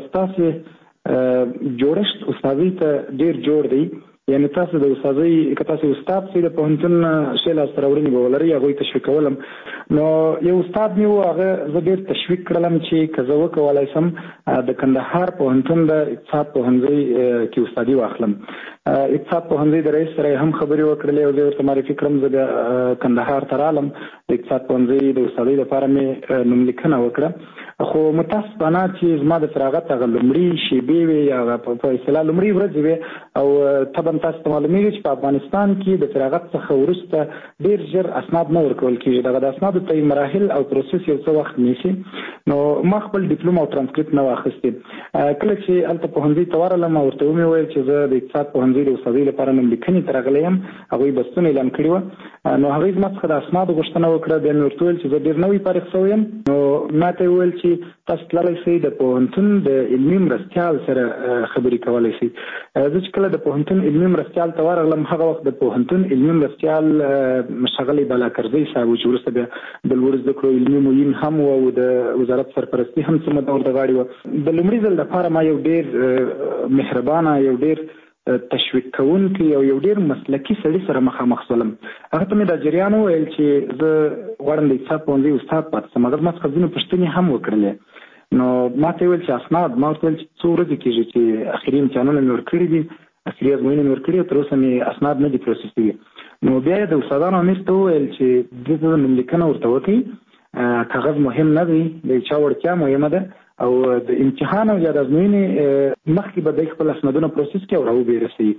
ستاسې جوړښت استادۍ ته ډېر جوړ دی، یعنې تاسو د استادۍ که تاسو استاد سئ د پوهنتون ښې لاسته راوړنې به ولرئ. هغوی تشویقولم. نو یو استاد مې و، هغه زه ډېر تشویق کړلم چې که زه وکولی سم د کندهار پوهنتون د اقتصاد پوهنځي کې استادي واخلم. اقتصاد پوهنځي د رئیس سره هم خبرې وکړلې او زه ورته معرفي کړم. زه بیا کندهار ته رالم، د اقتصاد پوهنځي د استادۍ لپاره مې نوملیکنه وکړه. خو متاسفانه چې زما د فراغت هغه لومړي شیبې وې یا په اصطلاح لومړي ورځې وې او طبعا تاسو ته معلومیږي چې په افغانستان کې د فراغت څخه وروسته ډېر ژر اسناد نه ورکول کېږي. دغه د اسنادو ته مراحل او پروسس یو څه وخت نیسي. نو ما خپل ډیپلوم او ترانسکریپټ نه واخیستې. کله چې هلته پوهنځي ته ورغلم ورته ومې ویل چې زه د اقتصاد پوهنځي د استادۍ لپاره نوملیکنې ته راغلی یم. هغوی بستونه اعلان کړي وه. نو هغوی زما څخه د اسنادو غوښتنه وکړه. بیا مې ورته ویل چې زه ډېر نوی فارغ شوی یم. نو ما ته یې وویل چې تاسو تللی شئ د پوهنتون د علمي مرستیال سره خبرې کولی شئ. زه چې کله د پوهنتون علمي مرستیال ته ورغلم هغه وخت د پوهنتون علمي مرستیال ښاغلی بالاکرزی صاحب و چې وروسته بیا د لوړو زده کړو علمي معین هم و او د وزارت سرپرستي هم څه موده ورته غاړې وه. د لومړي ځل لپاره ما یو ډېر مهربانه، یو ډېر تشویق کوونکی او یو ډېر مسلکي سړي سره مخامخ شولم. هغه ته مې دا جریان وویل چې زه غواړم د اقتصاد پوهنځي استاد پاتې شم. هغه زما څخه ځینې پوښتنې هم وکړلې. نو ما ته ویل چې اسناد، ما ورته ویل چې څو ورځې کېږي چې اخري امتحانونه مې ورکړي دي، اخري ازموینې مې ورکړي او تر اوسه مې اسناد نه دي پروسس شوي. نو بیا یې د استادانو امیر ته وویل چې دې ته نوملیکنه ورته وکړئ، کاغذ مهم نه دی، د چا وړتیا مهمه ده او د امتحان او یا د ازموینې مخکې به دی خپل اسنادونه پروسس کړي او راوبېرسوي.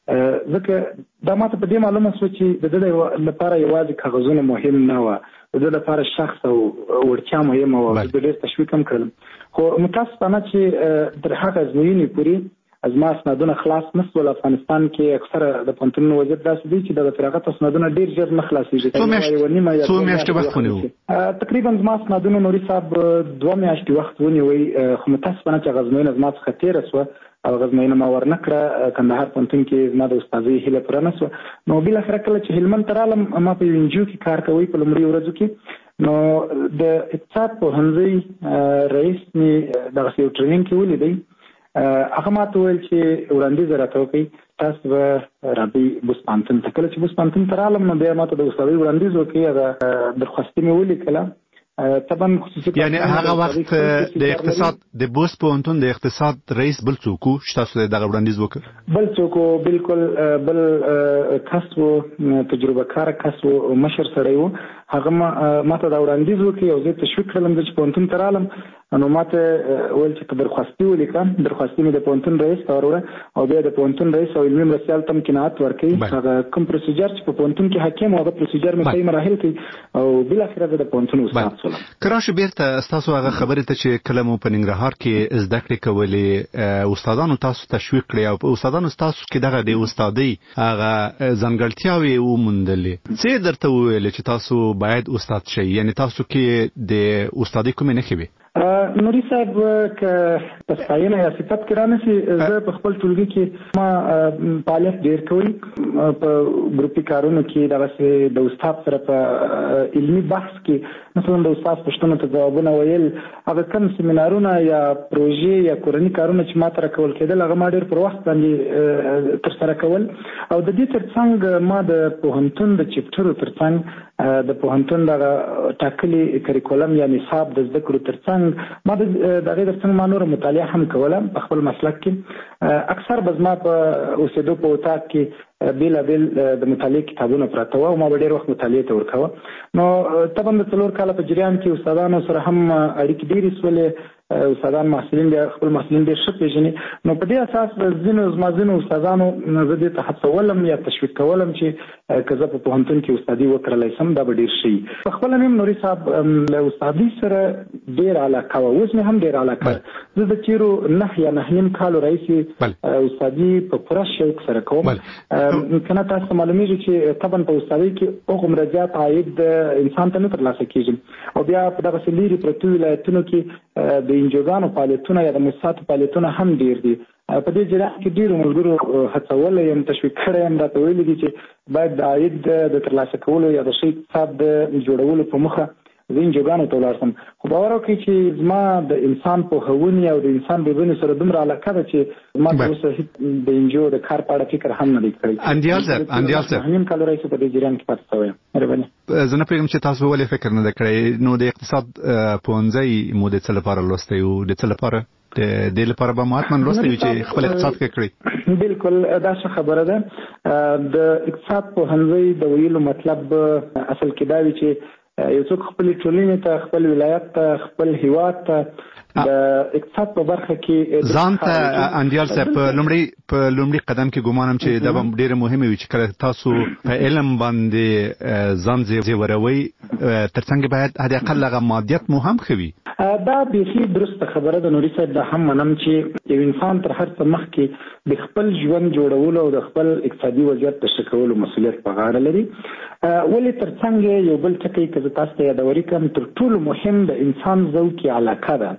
ځکه دا ماته په دې معلومه شوه چې د ده لپاره یوازې کاغذونه مهم نه وه، د ده لپاره شخص او وړتیا مهمه وه. زه ډېر تشویق هم کړلم. خو متاسفانه چې تر هغه ازموینې پورې زما اسنادونه خلاص نه شول. افغانستان کې اکثره د پوهنتونونو وضعیت داسې دی چې د فراغت اسنادونه ډېر ژر نه خلاصېږي. څو میاشتې وخت ونیو؟ تقریبا زما اسنادونه نوري صاحب دوه میاشتې وخت ونیوی. خو متاسفانه چې هغه ازموینه زما څخه تېره شوه او هغه ازموینه ما ورنه کړه. کندهار پوهنتون کې زما د استادۍ هیله پوره نه شوه. نو بالاخره کله چې هلمند ته رالم، ما په یو انجیو کې کار کوی په لومړي ورځو کې. نو د اقتصاد پوهنځي رئیس مې دغسې یو ټریننګ کې ولیدی. هغه ما ته ویل چې وړاندیز راته وکړئ، تاسو به راځئ بوست پوهنتون ته. کله چې بوست پوهنتون ته رالم نو بیا ما ته د استادۍ وړاندیز وکړي. هغه درخواستي مې ولیکله. طبعا خصوصي یعنی هغه وخت د اقتصاد د بوست پوهنتون د اقتصاد رئیس بل څوک و چې تاسو دغه وړاندیز وکړ؟ بل څوک و، بالکل بل کس و، تجربه کار کس و، مشر سړی و. هغه ماته دا وړاندیز وکړ او زه تشویق کړم چې پوهنتون ته رالم. نو ماته ویل چې درخواستي ولیکم. درخواستي مې د پوهنتون رئیس ته وروړه او بیا د پوهنتون رئیس او علمي مرستیال ته قناعت ورکړي هغه کوم پروسیجر چې په پوهنتون کې حاکم او هغه پروسیجر مې صحیح مراحل کې او بل اخر د پوهنتون استاد شوم. کراش بیرته تاسو هغه خبره ته چې کله مو په ننګرهار کې زده کړې کولې استادانو تاسو تشویق کړی او استادانو تاسو کې دغه د استادۍ هغه ځانګړتیاوې وموندلې څه درته وویل چې تاسو باید استاد شئ یعنی تاسو کې د استادۍ کومې نښې وي؟ نوري صاحب که په ستاینه یا صفت کې رانشي زه په خپل ټولګي کې ما فعالیت ډېر کوم په ګروپي کارونو کې دغسې د استاد سره په علمي بحث کې مثلا د استاد پوښتنو ته ځوابونه ویل هغه کوم سیمینارونه یا پروژې یا کورني کارونه چې ما ته راکول کېدل هغه ما ډېر پر وخت باندې ترسره کول او د دې ترڅنګ ما د پوهنتون د چپټرو ترڅنګ د پوهنتون دغه ټاکلي کریکولم یا نصاب د زده کړو ترڅنګ ما د دغه ترڅنګ ما نور مطالعه هم کوله په خپل مسلک کې. اکثر به زما په اوسېدو په اتاق کې بېلابېل د مطالعې کتابونه پراته وو او ما به ډېر وخت مطالعې ته ورکوه. نو طبعا د څلور کاله په جریان کې استادانو سره هم اړیکې ډېرې شولې. استادان محصلین بیا خپل محصلین ډېر ښه پېژني. نو په دې اساس ځینو زما ځینو استادانو زه دې ته هڅولم یا تشویق کولم چې که زه په پوهنتون کې استادي وکړلی سم دا به ډېر ښه وي. په خپله مې نوري صاحب له استادۍ سره ډېر علاقه وه. اوس مې هم ډېر علاقه ده. زه د تېرو نهه یا نهه نیم کالو راهیسې استادي په پوره شوق سره کوم. که نه تاسو ته معلومېږي چې طبعا په استادۍ کې هغومره زیات عاید انسان ته نه ترلاسه کېږي او بیا په دغسې لرې پرتو ولایتونو کې د انجوګانو فعالیتونه یا د مؤسساتو فعالیتونه هم ډېر دي. په دې جریان کې ډېرو ملګرو هڅولی یم تشویق کړی یم راته ویلي دي چې باید د عاید د ترلاسه کولو یا د ښه اقتصاد د جوړولو په موخه زه انجوګانو ته ولاړ شم. خو باور وکړئ چې زما د انسان پوهونې او د انسان روزنې سره دومره علاقه ده چې زما تر اوسه هېڅ د انجو د کار په اړه فکر هم نه دی کړی. انډیال صاحب انډیال صاحب نیم کال راهیسې په دې جریان کې پاتې شوی یم. مهرباني. زه نه پوهېږم چې تاسو ولې فکر نه دی کړی. نو د اقتصاد پوهنځی مو د څه لپاره لوستی و؟ د څه لپاره؟ د دې لپاره به مو حتما لوستی وي چې خپل اقتصاد ښه کړي. بالکل دا ښه خبره ده. د اقتصاد پوهنځی د ویلو مطلب اصل کې دا وي چې یو څوک خپل ټولنې ته خپل ولایت ته خپل هیواد ته د اقتصاد په برخه کې ځان ته انډیال صاحب په لومړي په لومړي قدم کې ګمانم چې دا به ډېره مهمه وي چې کله تاسو په علم باندې ځان زیوروئ ترڅنګ باید حد اقل هغه مادیات مو هم ښه وي. دا بیخي درسته خبره ده نوري صاحب. دا هم منم چې یو انسان تر هر څه مخکې د خپل ژوند جوړولو او د خپل اقتصادي وضعیت د ښه کولو مسؤلیت په غاړه لري. ولې ترڅنګ یو بل ټکی که زه تاسو ته یادوري کړم تر ټولو مهم د انسان ذوقي علاقه ده.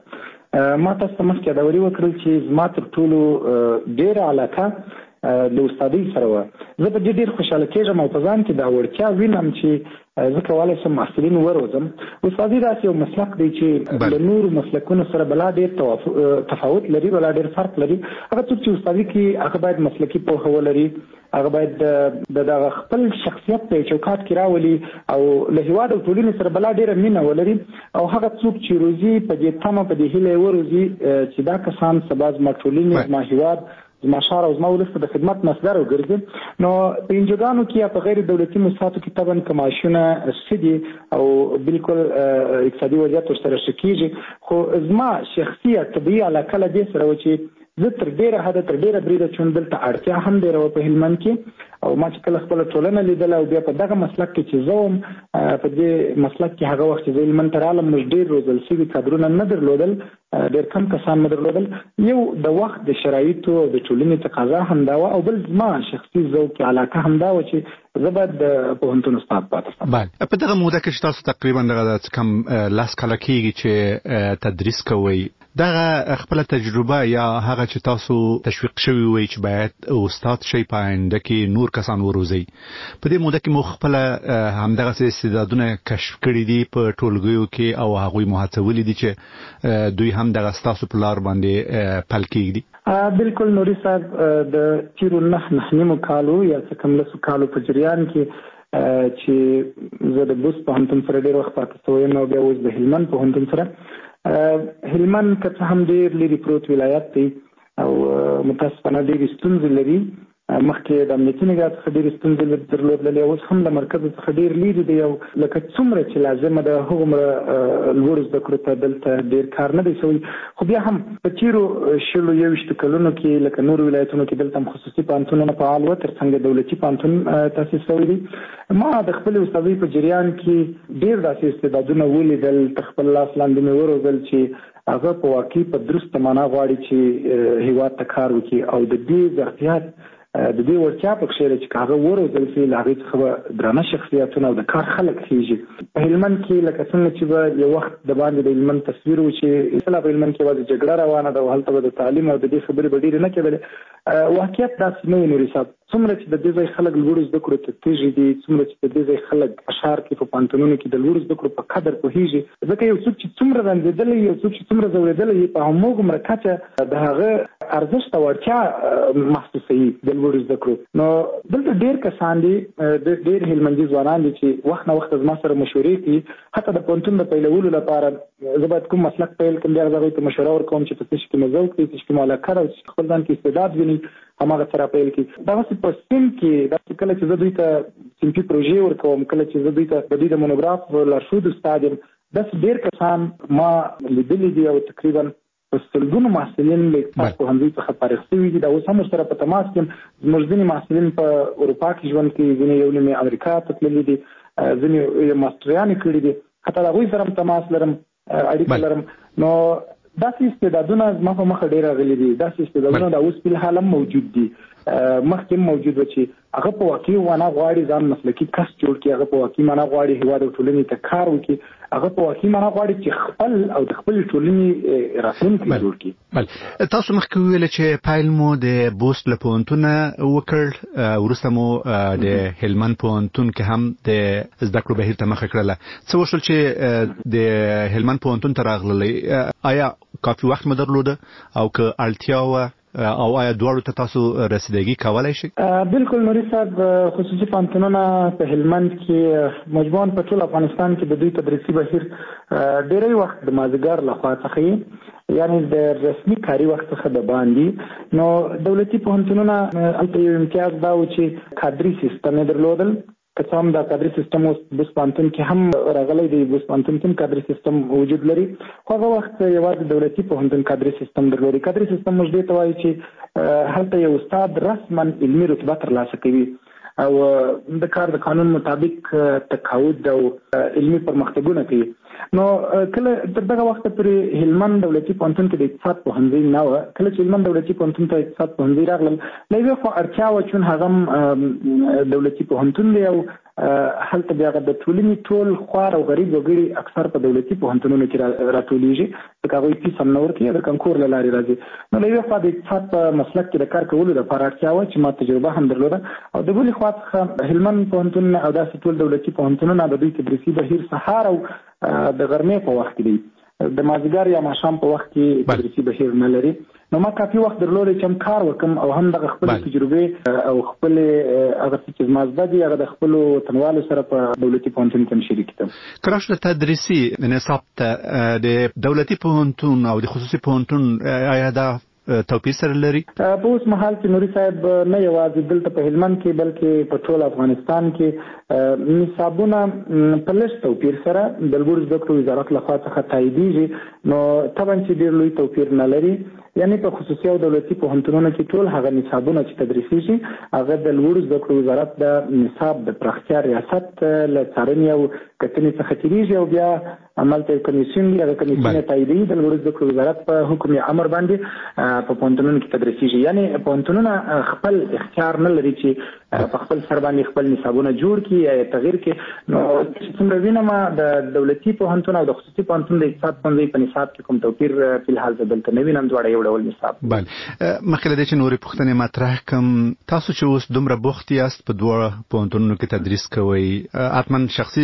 ما تاسو ته مخکې یادوري وکړل چې زما تر ټولو ډېره علاقه د استادۍ سره وه. زه په دې ډېر خوشحاله کېږم او په ځان کې دا وړتیا وینم چې زه کولی شم محصلین وروزم. استادي داسې یو مسلک دی چې له نورو مسلکونو سره بلا ډېر تفاوت لري، بلا ډېر فرق لري. هغه څوک چې استادي کوي هغه باید مسلکي پوهه ولري، هغه باید د دغه خپل شخصیت په چوکاټ کې راولي او له هېواد او ټولنې سره بلا ډېره مینه ولري. او هغه څوک چې روزي په دې تمه په دې هیله یې وروزي چې دا کسان سبا زما ټولنې زما هېواد زما ښار او زما ولس ته د خدمت مصدر وګرځي. نو په انجوګانو کې یا په غیر دولتي مؤسساتو کې طبعا که معاشونه ښه دي او بالکل اقتصادي وضعیت ورسره ښه کېږي. خو زما شخصي طبیعي علاقه له دې سره وه چې زه تر ډېره حده تر ډېره بریده چې دلته اړتیا هم ډېره وه په هلمند کې او ما چې کله خپله ټولنه لیدله او بیا په دغه مسلک کې چې زه وم په دې مسلک کې هغه وخت چې زه هلمند ته رالم موږ ډېر روزل شوي کادرونه نه درلودل، ډېر کم کسان نه درلودل. یو د وخت د شرایطو او د ټولنې تقاضا همدا وه او بل زما شخصي ذوق علاقه همدا وه چې زه باید د پوهنتون استاد پاتې شم. بله په دغه موده کې چې تاسو تقریبا دغه کم لس کاله کېږي چې تدریس کوئ، دغه خپل تجربه یا هغه چې تاسو تشویق شوي وي چې باید استاد شئ په آینده کې نور کسان وروزئ، په دې موده کې مو خپل همدغسې استعدادونه کشف کړي دي په ټولګیو کې او هغوی مو هڅولي دي چې دوی هم دغه ستاسو په لار باندې پل کېږدي؟ بالکل نوري صاحب، د تېرو نهه نهه نیمو کالو یا څه کم لسو کالو په جریان کې چې زه د بست پوهنتون سره ډېر وخت پاتې شوی یم او بیا اوس د هلمند پوهنتون سره. هلمند که څه هم ډېر لرې پروت ولایت دی او متاسفانه ډېرې ستونزې لري، مخکې د امنیتي نگاه څخه ډېرې ستونزې درلودلې، اوس هم له مرکز څخه ډېر لرې دی او لکه څومره چې لازمه ده هغومره لوړو زده کړو ته دلته ډېر کار نه دی شوی. خو بیا هم په تېرو شلو یوویشتو کلونو کې لکه نورو ولایتونو کې دلته هم خصوصي پوهنتونونه فعال وو، تر څنګ دولتي پوهنتون تاسیس شوی دی. ما د خپلې استادۍ په جریان کې ډېر داسې استعدادونه ولیدل، تر خپل لاس لاندې مې وروزل چې هغه په واقعي په درسته معنا غواړي چې هېواد ته کار وکړي او د دې ظرفیت د دې وړتیا په کښې ده چې هغه وروزل شي، له هغې څخه به درانه شخصیتونه او د کار خلک خېږي. په هلمند کې لکه څنګه چې به یو وخت د باندې د هلمند تصویر و چې اصلا په هلمند کې یوازې جګړه روانه ده او هلته به د تعلیم او د دې خبرې به ډېرې نه کېدلې. واقعیت داسې نه وي نوري صاحب، څومره چې د دې ځای خلک لوړو زده کړو ته تږي دي، څومره چې د دې ځای خلک په ښار کې په پوهنتونونو کې د لوړو زده کړو په قدر پوهېږي، ځکه یو څوک چې څومره رنځېدلی یو څوک چې څومره ځورېدلی په هماغومره کچه د هغه ارزښت او اړتیا محسوسوي د لوړو زده کړو. نو دلته ډېر کسان دي، ډېر هلمندي ځوانان دي چې وخت نه وخت زما سره مشورې کوي، حتی د پوهنتون د پیلولو لپاره زه باید کوم مسلک پیل کړم، بیا هغوی ته مشوره ورکوم چې په څه شي کې مې ذوق دی، څه شي کې مې علاقه ده او چې خپل ځان کې استعداد ویني هماغه سره پیل کړي. دغسې په سیم کې داسې کله چې زه دوی ته صنفي پروژې ورکوم، کله چې زه دوی ته د دوی د مونوګراف لارښود استاد یم، داسې ډېر کسان ما لیدلي دي او تقریبا په سلګونو محصلین له اقتصاد پوهنځي څخه فارغ شوي دي. دا اوس هم ورسره په تماس کې یم. زموږ ځینې محصلین په اروپا کې ژوند کوي، ځینې یو نیم امریکا ته تللي دي، ځینې ماسټریانې کړي دي، حتی د هغوی سره هم تماس لرم، اړیکه لرم. نو داسې استعدادونه زما په مخه ډېر راغلي دي، داسې استعدادونه دا اوس فلحال هم موجود دي، مخکې هم موجود و چې هغه په واقعي معنا غواړي ځان مسلکي کس جوړ کړي، هغه په واقعي معنا غواړي هېواد او ټولنې ته کار وکړي، هغه په واقعي معنا غواړي چې خپل او د خپلې ټولنې راتلونکی جوړ کړي. بله، تاسو مخکې وویل چې پیل مو د بوست له پوهنتونه وکړ، وروسته مو د هلمند پوهنتون کې هم د زده کړو بهیر ته مخه کړله. څه وشول چې د هلمند پوهنتون ته راغللی؟ آیا کافي وخت مو درلوده او که اړتیا وه او آیا دواړو ته تاسو رسیدګي کولی شئ؟ بالکل نوري صاحب، خصوصي پوهنتونونه په هلمند کې مجموعاً په ټول افغانستان کې د دوی تدریسي بهیر ډېری وخت د مازدیګر لخوا څخه یعنی د رسمي کاري وخت څخه د باندې. نو دولتي پوهنتونونه هلته یو امتیاز دا و چې کادري سیستم یې درلودل، که څه هم دا کادري سیستم اوس بوس پوهنتون کې هم راغلی دی، بوس پوهنتون کې هم کادري سیستم وجود لري، خو هغه وخت یوازې دولتي پوهنتون کادري سیستم درلودي. کادري سیستم موږ دې ته وایي چې هلته یو استاد رسما علمي رتبه ترلاسه کوي او د کار د قانون مطابق تقاعد او علمي پرمختګونه کوي. نو کله تر دغه وخته پورې هلمند دولتي پوهنتون کې د اقتصاد پوهنځی نه وه. کله چې هلمند دولتي پوهنتون ته اقتصاد پوهنځی راغلل، له یوې خوا اړتیا وه چون هغه هم دولتي پوهنتون دی او هلته بیا د ټولنې ټول خوار او غریب وګړي اکثر په دولتي پوهنتونونو کې راټولیږي، ځکه هغوی فیس هم نه ورکوي، د کنکور له لارې راځي. نو له یوې خوا د اقتصاد په مسلک کې د کار کولو لپاره اړتیا وه چې ما تجربه هم درلوده، او د بلې خوا څخه هلمند پوهنتون او داسې ټول دولتي پوهنتونونه د دوی تدریسي بهیر سهار او د غرمې په وخت کې دی، د مازدیګر یا ماښام په وخت کې تدریسي بهیر نه لري. نو ما کافي وخت درلودی چې هم کار وکړم او هم دغه خپلې تجربې او خپلې هغه څه چې زما زده دي هغه د خپلو وطنوالو سره په دولتي پوهنتون کې هم شریک کړم. که راشو د تدریسي نصاب ته د دولتي پوهنتون او د خصوصي پوهنتون آیا دا توپیر سره لري؟ په اوس مهال کې نوري صاحب نه یوازې دلته په هلمند کې بلکې په ټول افغانستان کې نصابونه په لږ توپیر سره د لوړو زده کړو وزارت لخوا څخه تاییدېږي. نو طبعا چې ډېر لوی توپیر نه لري، یعنی په خصوصي او دولتي پوهنتونونو کې ټول هغه نصابونه چې تدریسېږي هغه د لوړو زده کړو وزارت د نصاب د پراختیا ریاست له څارنې او کتنې څخه تېرېږي او بیا عملته یو کمیسیون دی، هغه کمیسیون یې تاییدوي، د لوړو زده کړو وزارت په حکم امر باندې په پوهنتونونو کې تدریسېږي. یعنی پوهنتونونه خپل اختیار نه لري چې په خپل سر باندې خپل نصابونه جوړ کړي یا تغییر کړي. نو څومره وینم د دولتي پوهنتون او د خصوصي پوهنتون د اقتصاد پوهنځي په نصاب کې کوم توپیر فلحال زه دلته نه وینم، دواړه یو ډول نصاب. بله، مخکې له دې چې نورې پوښتنې مطرح کړم، تاسو چې اوس دومره بوخت یاست په دواړه پوهنتونونو کې تدریس کوئ، حتما شخصي ژوند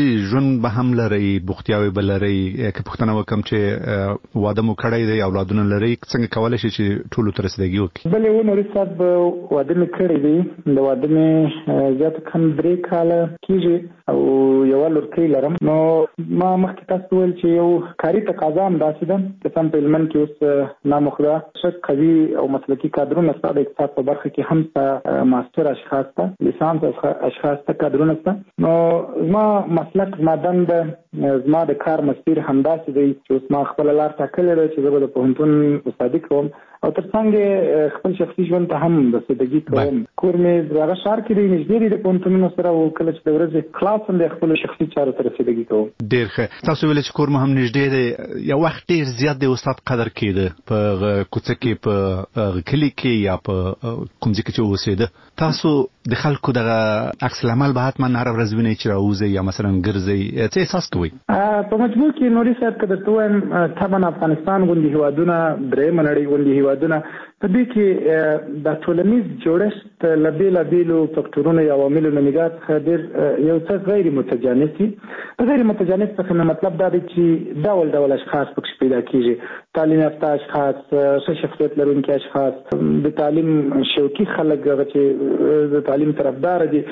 ژوند به هم لري بوختیاوي بل لري که پښتنه وکم چې واده مو کړی دی اولادونه لري څنګه کولای شي چې ټول تر رسیدګي وکړي بلې و نوري صاحب واده مې کړی دی د واده مې زیات کم درې کاله کېږي او یو لورکۍ لرم نو ما مخکې تاسو ویل چې یو کاري تقاضا هم داسې ده چې سم په هلمند کې اوس نامخدا ښه قوي او مسلکي کادرونه شته د اقتصاد په برخه کې هم شته ماستر اشخاص ته لیسانس اشخاص ته کادرونه شته نو زما مسلک زما دنده زما د کار مسیر همداسې دی چې اوس ما خپله لار ټاکلې ده چې زه به د پوهنتون استادي کوم او ترڅنګ خپل شخصي ژوند ته هم رسیدګي کوم کور مې دغه ښار کې دی نږدې دی د پوهنتونونو سره او کله چې د ورځې خلاص هم د خپل شخصي چارو ته رسیدګي کوم ډېر ښه تاسو ویل چې کور مو هم نږدې دی یو وخت ډېر زیات د استاد قدر کېده په کوڅه کې په کلي کې یا په کوم ځای کې چې اوسېده تاسو د خلکو دغه عکس العمل به حتما هره ورځ وینئ چې راوځئ یا مثلا ګرځئ څه احساس کوئ په مجموع کې نوري صاحب که درته ووایم طبعا افغانستان غوندې هېوادونه درېیمه نړۍ غوندې هېوادونه په دې کې د ټولنیز جوړښت له بېلابېلو فکټورونو یا عواملو نه نګاه څخه ډېر یو څه غیر متجانس وي غیر متجانس څخه مې مطلب دا دی چې ډول ډول اشخاص پکې پیدا کېږي تعلیم یافته اشخاص ښه شخصیت لرونکي اشخاص د تعلیم شوقي خلک هغه چې د تعلیم طرفدار دي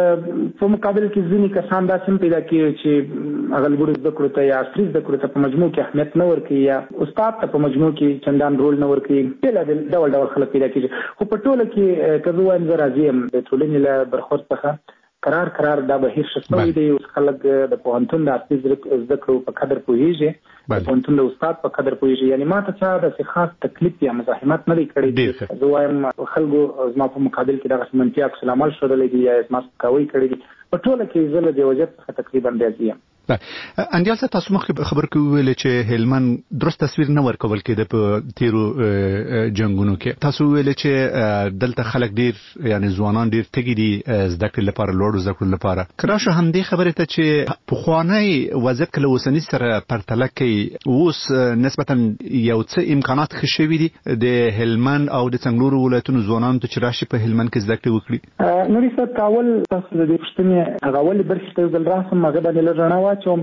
په مقابل کې ځینې کسان داسې هم پیدا کېږي چې هغه لوړو زده کړو ته یا عصري زده کړو ته په مجموع کې اهمیت نه ورکوي یا استاد ته په مجموع کې چندان رول نه ورکوي بېلابېل ډول ډول خلک پیدا کېږي خو په ټوله کې که زه وایم زه راضي یم د ټولنې له برخورد څخه قرار قرار دا بهیر ښه شوی دی اوس خلک د پوهنتون د عصري زده کړو په قدر پوهېږي د پوهنتون د استاد په قدر پوهېږي یعنې ما ته چا داسې خاص تکلیف یا مزاحمت نه دی کړی زه وایم خلکو زما په مقابل کې دغسې منفي عکس العمل ښودلی دي یا زما سپکاوی کړی دي په ټوله کې زه له دې وضعیت څخه تقریبا راضي یم انډیال صاحب تاسو مخکې خبر کې وویل چې هلمند درست تصویر نه ورکول کېده په تیرو جنګونو کې تاسو ویل چې دلته خلک ډیر یعنی ځوانان ډیر تږي دي زده کړې لپاره لوړو زده کړو لپاره کله شو همدې خبره ته چې پخوانی وضعیت کله اوسني سره پرتله کوي اوس نسبتا یو څه امکانات ښه شوي دي د هلمند او د څنګلورو ولایتونو ځوانانو ته چې راشي په هلمند کې زده کړې وکړي نوري صاحب کاول تاسو د دې پوښتنې هغه ولې برخې ته ځل راسم هغه باندې لږ رڼا واچوم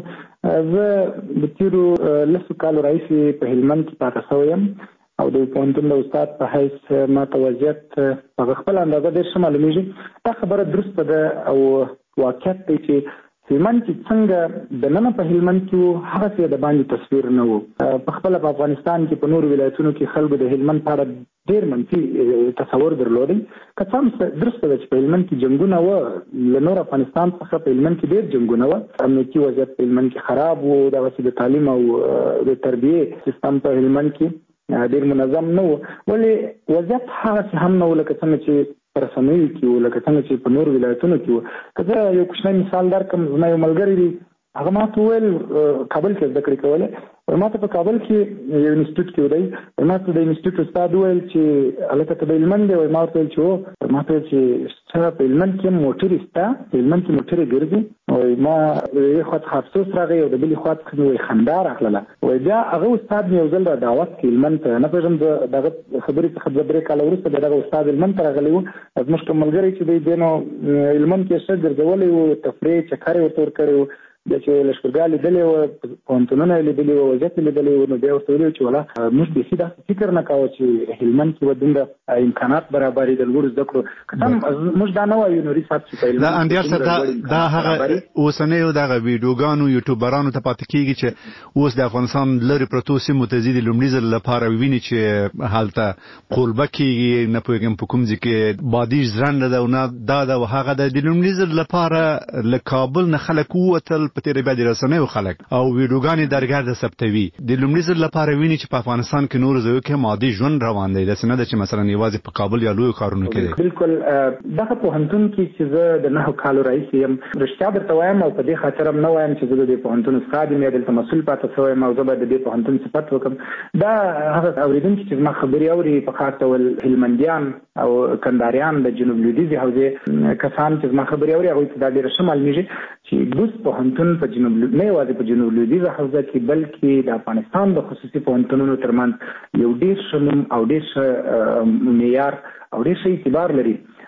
زه د تیرو لسو کالو راهیسې په هلمند کې پاته شوی یم او د پوهنتون د استاد په حیث ما ته وضعیت په خپل اندازه ډېر ښه معلومېږي دا خبره درسته ده او واقعیت دی چې هلمند کې څنګه دننه په هلمند کې وو هغسې د باندې تصویر نه وو په خپله په افغانستان کې په نورو ولایتونو کې خلکو د هلمند په اړه ډېر منفي تصور درلودی که څه هم درسته ده چې په هلمند کې جنګونه وه له نور افغانستان څخه په هلمند کې ډېر جنګونه وه امنیتي وضعیت په هلمند کې خراب وو دغسې د تعلیم او د تربیې سیستم په هلمند کې ډېر منظم نه وو ولې وضعیت هغسې هم نه وو لکه څنګه چې په رسنیو کې وو لکه څنګه چې په نورو ولایتونو کې وو که زه یو کوچنی مثال درکړم زما یو ملګری دی هغه ما ته وویل کابل کې زده کړې کولې ما ته په کابل کې یو انسټیټیوټ کې دی ما ته د انسټیټیوټ استاد وویل چې هلکه ته د هلمند دی ما ورته ویل چې هو ما ته ویل چې څه په هلمند کې موټرې شته په هلمند کې موټرې ګرځي وایي ما د یوې خوا څخه افسوس راغی او د بلې خوا څخه مې وایي خندا راغله وایي بیا هغه استاد مې یو ځل را دعوت کړي هلمند ته نه پوهېږم د دغه خبرې څخه دوه درې کاله وروسته بیا دغه استاد هلمند ته راغلی و زموږ کوم ملګری چې دی دی نو هلمند کې ښه ګرځولی و تفریح چکر یې ورته ورکړی و بیا چې لښکرګاه لیدلې وه پوهنتونونه یې لیدلي وه وضعیت یې لیدلی و نو بیا ورته ویلي چې ولا موږ بیخي داسې فکر نه کوو چې هلمند کې به دومره امکانات برابر وي د لوړو زده کړو که څه هم موږ دا نه وایو نوري صاحب چې په هلمند دا هغه اوسنیو دغه ویډیوګانو یوټیوبرانو ته پاتې کېږي چې اوس د افغانستان لرې پرتو سیمو ته ځي د لومړي ځل لپاره ویني چې هلته قولبه کېږي نه پوهېږم په کوم ځای کې بادي ژرنده ده او نه دا ده او هغه ده د لومړي ځل لپاره له کابل نه خلک ووتل په تېره بیا د رسنیو خلک او ویډیوګانې درګرده ثبتوي د لومړي ځل لپاره ویني چې په افغانستان کې نورو ځایو کې مادي ژوند روان دی داسې نه ده چې مثلا یوازې په کابل یا لویو ښارونو کې دی بلکل دغه پوهنتون کې چې زه د نهو کالو راهیسې یم رښتیا درته وایم او په دې خاطر هم نه وایم چې زه د دې پوهنتون استاد یم یا دلته مسؤل پاته شوی یم او زه باید د دې پوهنتون صفت وکړم دا هغه اورېدونکي چې زما خبرې اوري په خاص ډول هلمندیان او کنداریان د جنوب لویدیځې حوزې کسان چې زما خبرې اوري هغوی ته دا ډېره ښه معلومېږي چې بوس پوهنتون په جنوب نه یوازې په جنوب لویدیځه حوزه کې بلکې د افغانستان د خصوصي پوهنتونونو ترمنځ یو ډېر ښه نوم او ډېر ښه معیار او ډېر ښه اعتبار لري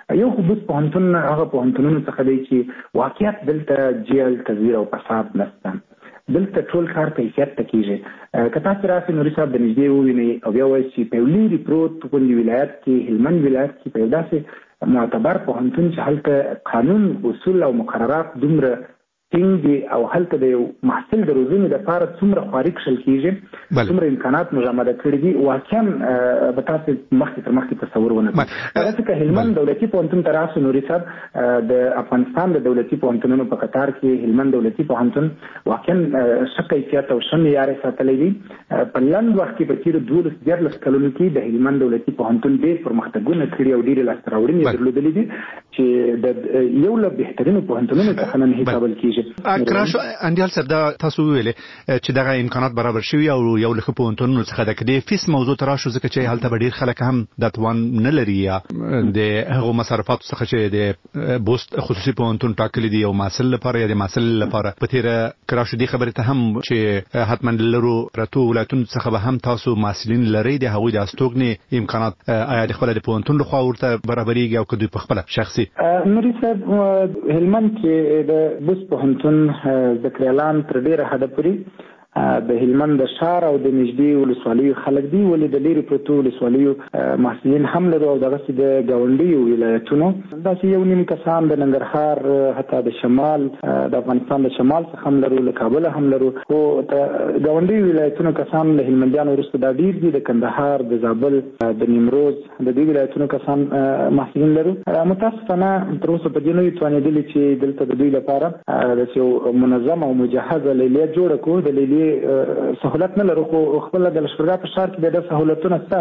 یو خو بس پوهنتون هغه پوهنتونونو څخه دی چې واقعیت دلته جیل تزویر او فساد نشته، دلته ټول کار کیفیت ته کیږي. که تاسو راسئ نوري صاحب د نږدې ووینئ او بیا وایئ چې په یو لرې پروت په کندي ولایت کې هلمند ولایت کې په یو داسې معتبر پوهنتون چې هلته قانون اصول او مقررات دومره ټینګ دي او هلته د یو محصل د روزنې لپاره څومره خواري کښل کیږي، څومره امکانات مجامده کړي دي، واقعا به تاسو مخکې تر مخکې تصور ونه کړئ. داسې که هلمند دولتي پوهنتون ته راسو نوري صاحب، د افغانستان د دولتي پوهنتونونو په قطار کې هلمند دولتي پوهنتون واقعا ښه کیفیت او ښه معیار یې ساتلی دی. په لنډ وخت کې په تېرو دولس دیارلس کلونو کې د هلمند دولتي پوهنتون ډېر پرمختګونه کړي او ډېرې لاسته راوړنې درلودلې دي چې د یو له بهترینو پوهنتونونو څخه نن حسابل کیږي. اکراشو اندیال صاحب دا تاسو ویلې چې دغه امکانات برابر شوي او یو له پوهنتونونو څخه د کډې فیس موضوع تراشو ځکه چې هلته به ډېر خلک هم د توان نه لري یا د هغو مصرفاتو څخه چې د بوست خصوصي پوهنتون ټاکلي دي او محصل لپاره یا د محصل لپاره په تېره کراشو دې خبرې ته هم چې حتما لرو پرتو ولایتونو څخه به هم تاسو محصلین لرئ د هغوی د استوګنې امکانات آیا د خپله د پوهنتون لخوا ورته برابرېږي او که دوی په خپله شخصي؟ نوري صاحب هلمند کې د بوست پوهنتون زده کړیالان تر ډېره حده پورې د هلمند د ښار او د نږدې ولسوالیو خلک دي، ولې د لرې پرتو ولسوالیو محصلین هم لرو او دغسې د ګاونډیو ولایتونو داسې یو نیم کسان د ننګرهار حتی د شمال د افغانستان د شمال څخه هم لرو، له کابله هم لرو، خو د ګاونډیو ولایتونو کسان له هلمندیانو وروسته دا ډېر دي، د کندهار، د زابل، د نیمروز د دې ولایتونو کسان محصلین لرو. متاسفانه تر اوسه په دې نه یو توانېدلي چې دلته د دوی لپاره داسې یو منظم او مجهزه لیلیه جوړه کړو. د لیلیې سهولت نه لرو، خو خپل د لښکرګاه په ښار کې بیا د سهولتونه شته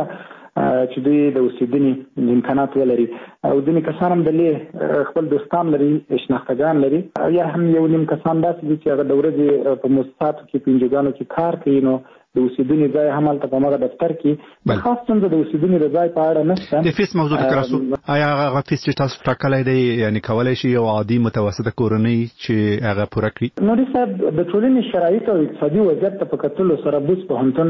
چې دوی د اوسېدنې امکانات ولري او ځینې کسان هم د لې خپل دوستان لري، شناختګان لري، یا هم یو نیم کسان داسې دي چې هغه د ورځې په مؤسساتو کې په انجوګانو کې کار کوي، نو د اوسېدنې ځای هم هلته په هماغه دفتر کې د خاص ستونزه د اوسېدنې د ځای په اړه نشته. د فیس موضوع ته راسو، آیا هغه فیس چې تاسو ټاکلی دی یعنې کولی شي یو عادي متوسطه کورنۍ چې هغه پوره کړي؟ نوري صاحب د ټولنې شرایط او اقتصادي وضعیت ته په کتلو سره بوست پوهنتون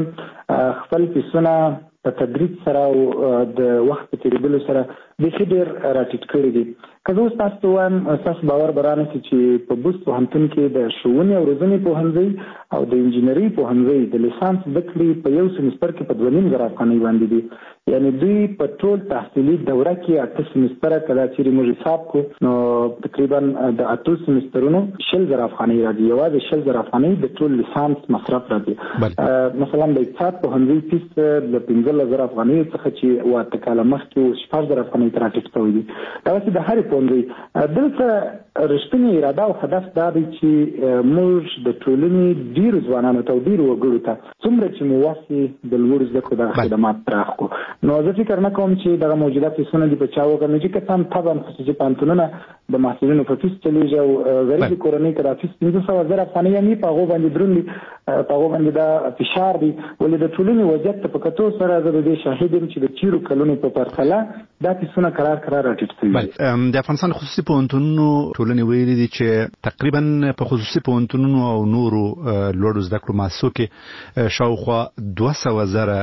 خپل فیسونه په تدریج سره او د وخت په تېرېدلو سره بیخي ډېر راټیټ کړي دي. که زه اوس تاسو ته ووایم ستاسو باور به رانشي چې په بوست پوهنتون کې د ښوونې او روزنې پوهنځی او د انجینرۍ پوهنځی د لیسانس زده کړې په یو سمستر کې په دوه نیم زره افغانۍ باندې دي، یعنې دوی په ټول تحصیلي دوره کې اته سمستره که دا چیرې موږ حساب کړو نو تقریبا د اتو سمسترونو شل زره افغانۍ راځي، یوازې شل زره افغانۍ د ټول لیسانس مصرف راځي. مثلا د اقتصاد پوهنځي فیس د پنځلس زره افغانیو څخه چې اووه اته کاله مخکې اوس شپږ زره افغانۍ ته راټیټ شوی دي. دغسې د هرې پوهنځي دلته رښتینې اراده او هدف دا دی چې موږ د ټولنې ډېرو ځوانانو ته او ډېرو وګړو ته څومره چې مو وس وي د لوړو زده کړو دغه خدمات پراخ کړو. نو زه فکر نه کوم چې دغه موجوده فیسونه دي په چا وګڼو چې کسان طبعا خصوصي پوهنتونونه د محصلینو په فیس چلیږي او غریبې کورنۍ که دا فیس پنځه سوه زره افغانۍ یعنې په هغو باندې دروند دي، په هغو باندې دا فشار دی، ولې د ټولنې وضعیت ته په کتو سره زه د دې شاهد یم چې د تېرو کلونو په پرتله دا فیسونه کرار کرار راټیټ شوي. د افغانستان خصوصي پوهنتونونو ټولنې ویلي دي چې تقریبا په خصوصي پوهنتونونو او نورو لوړو زده کړو مؤسسو کې شاوخوا دوه سوه زره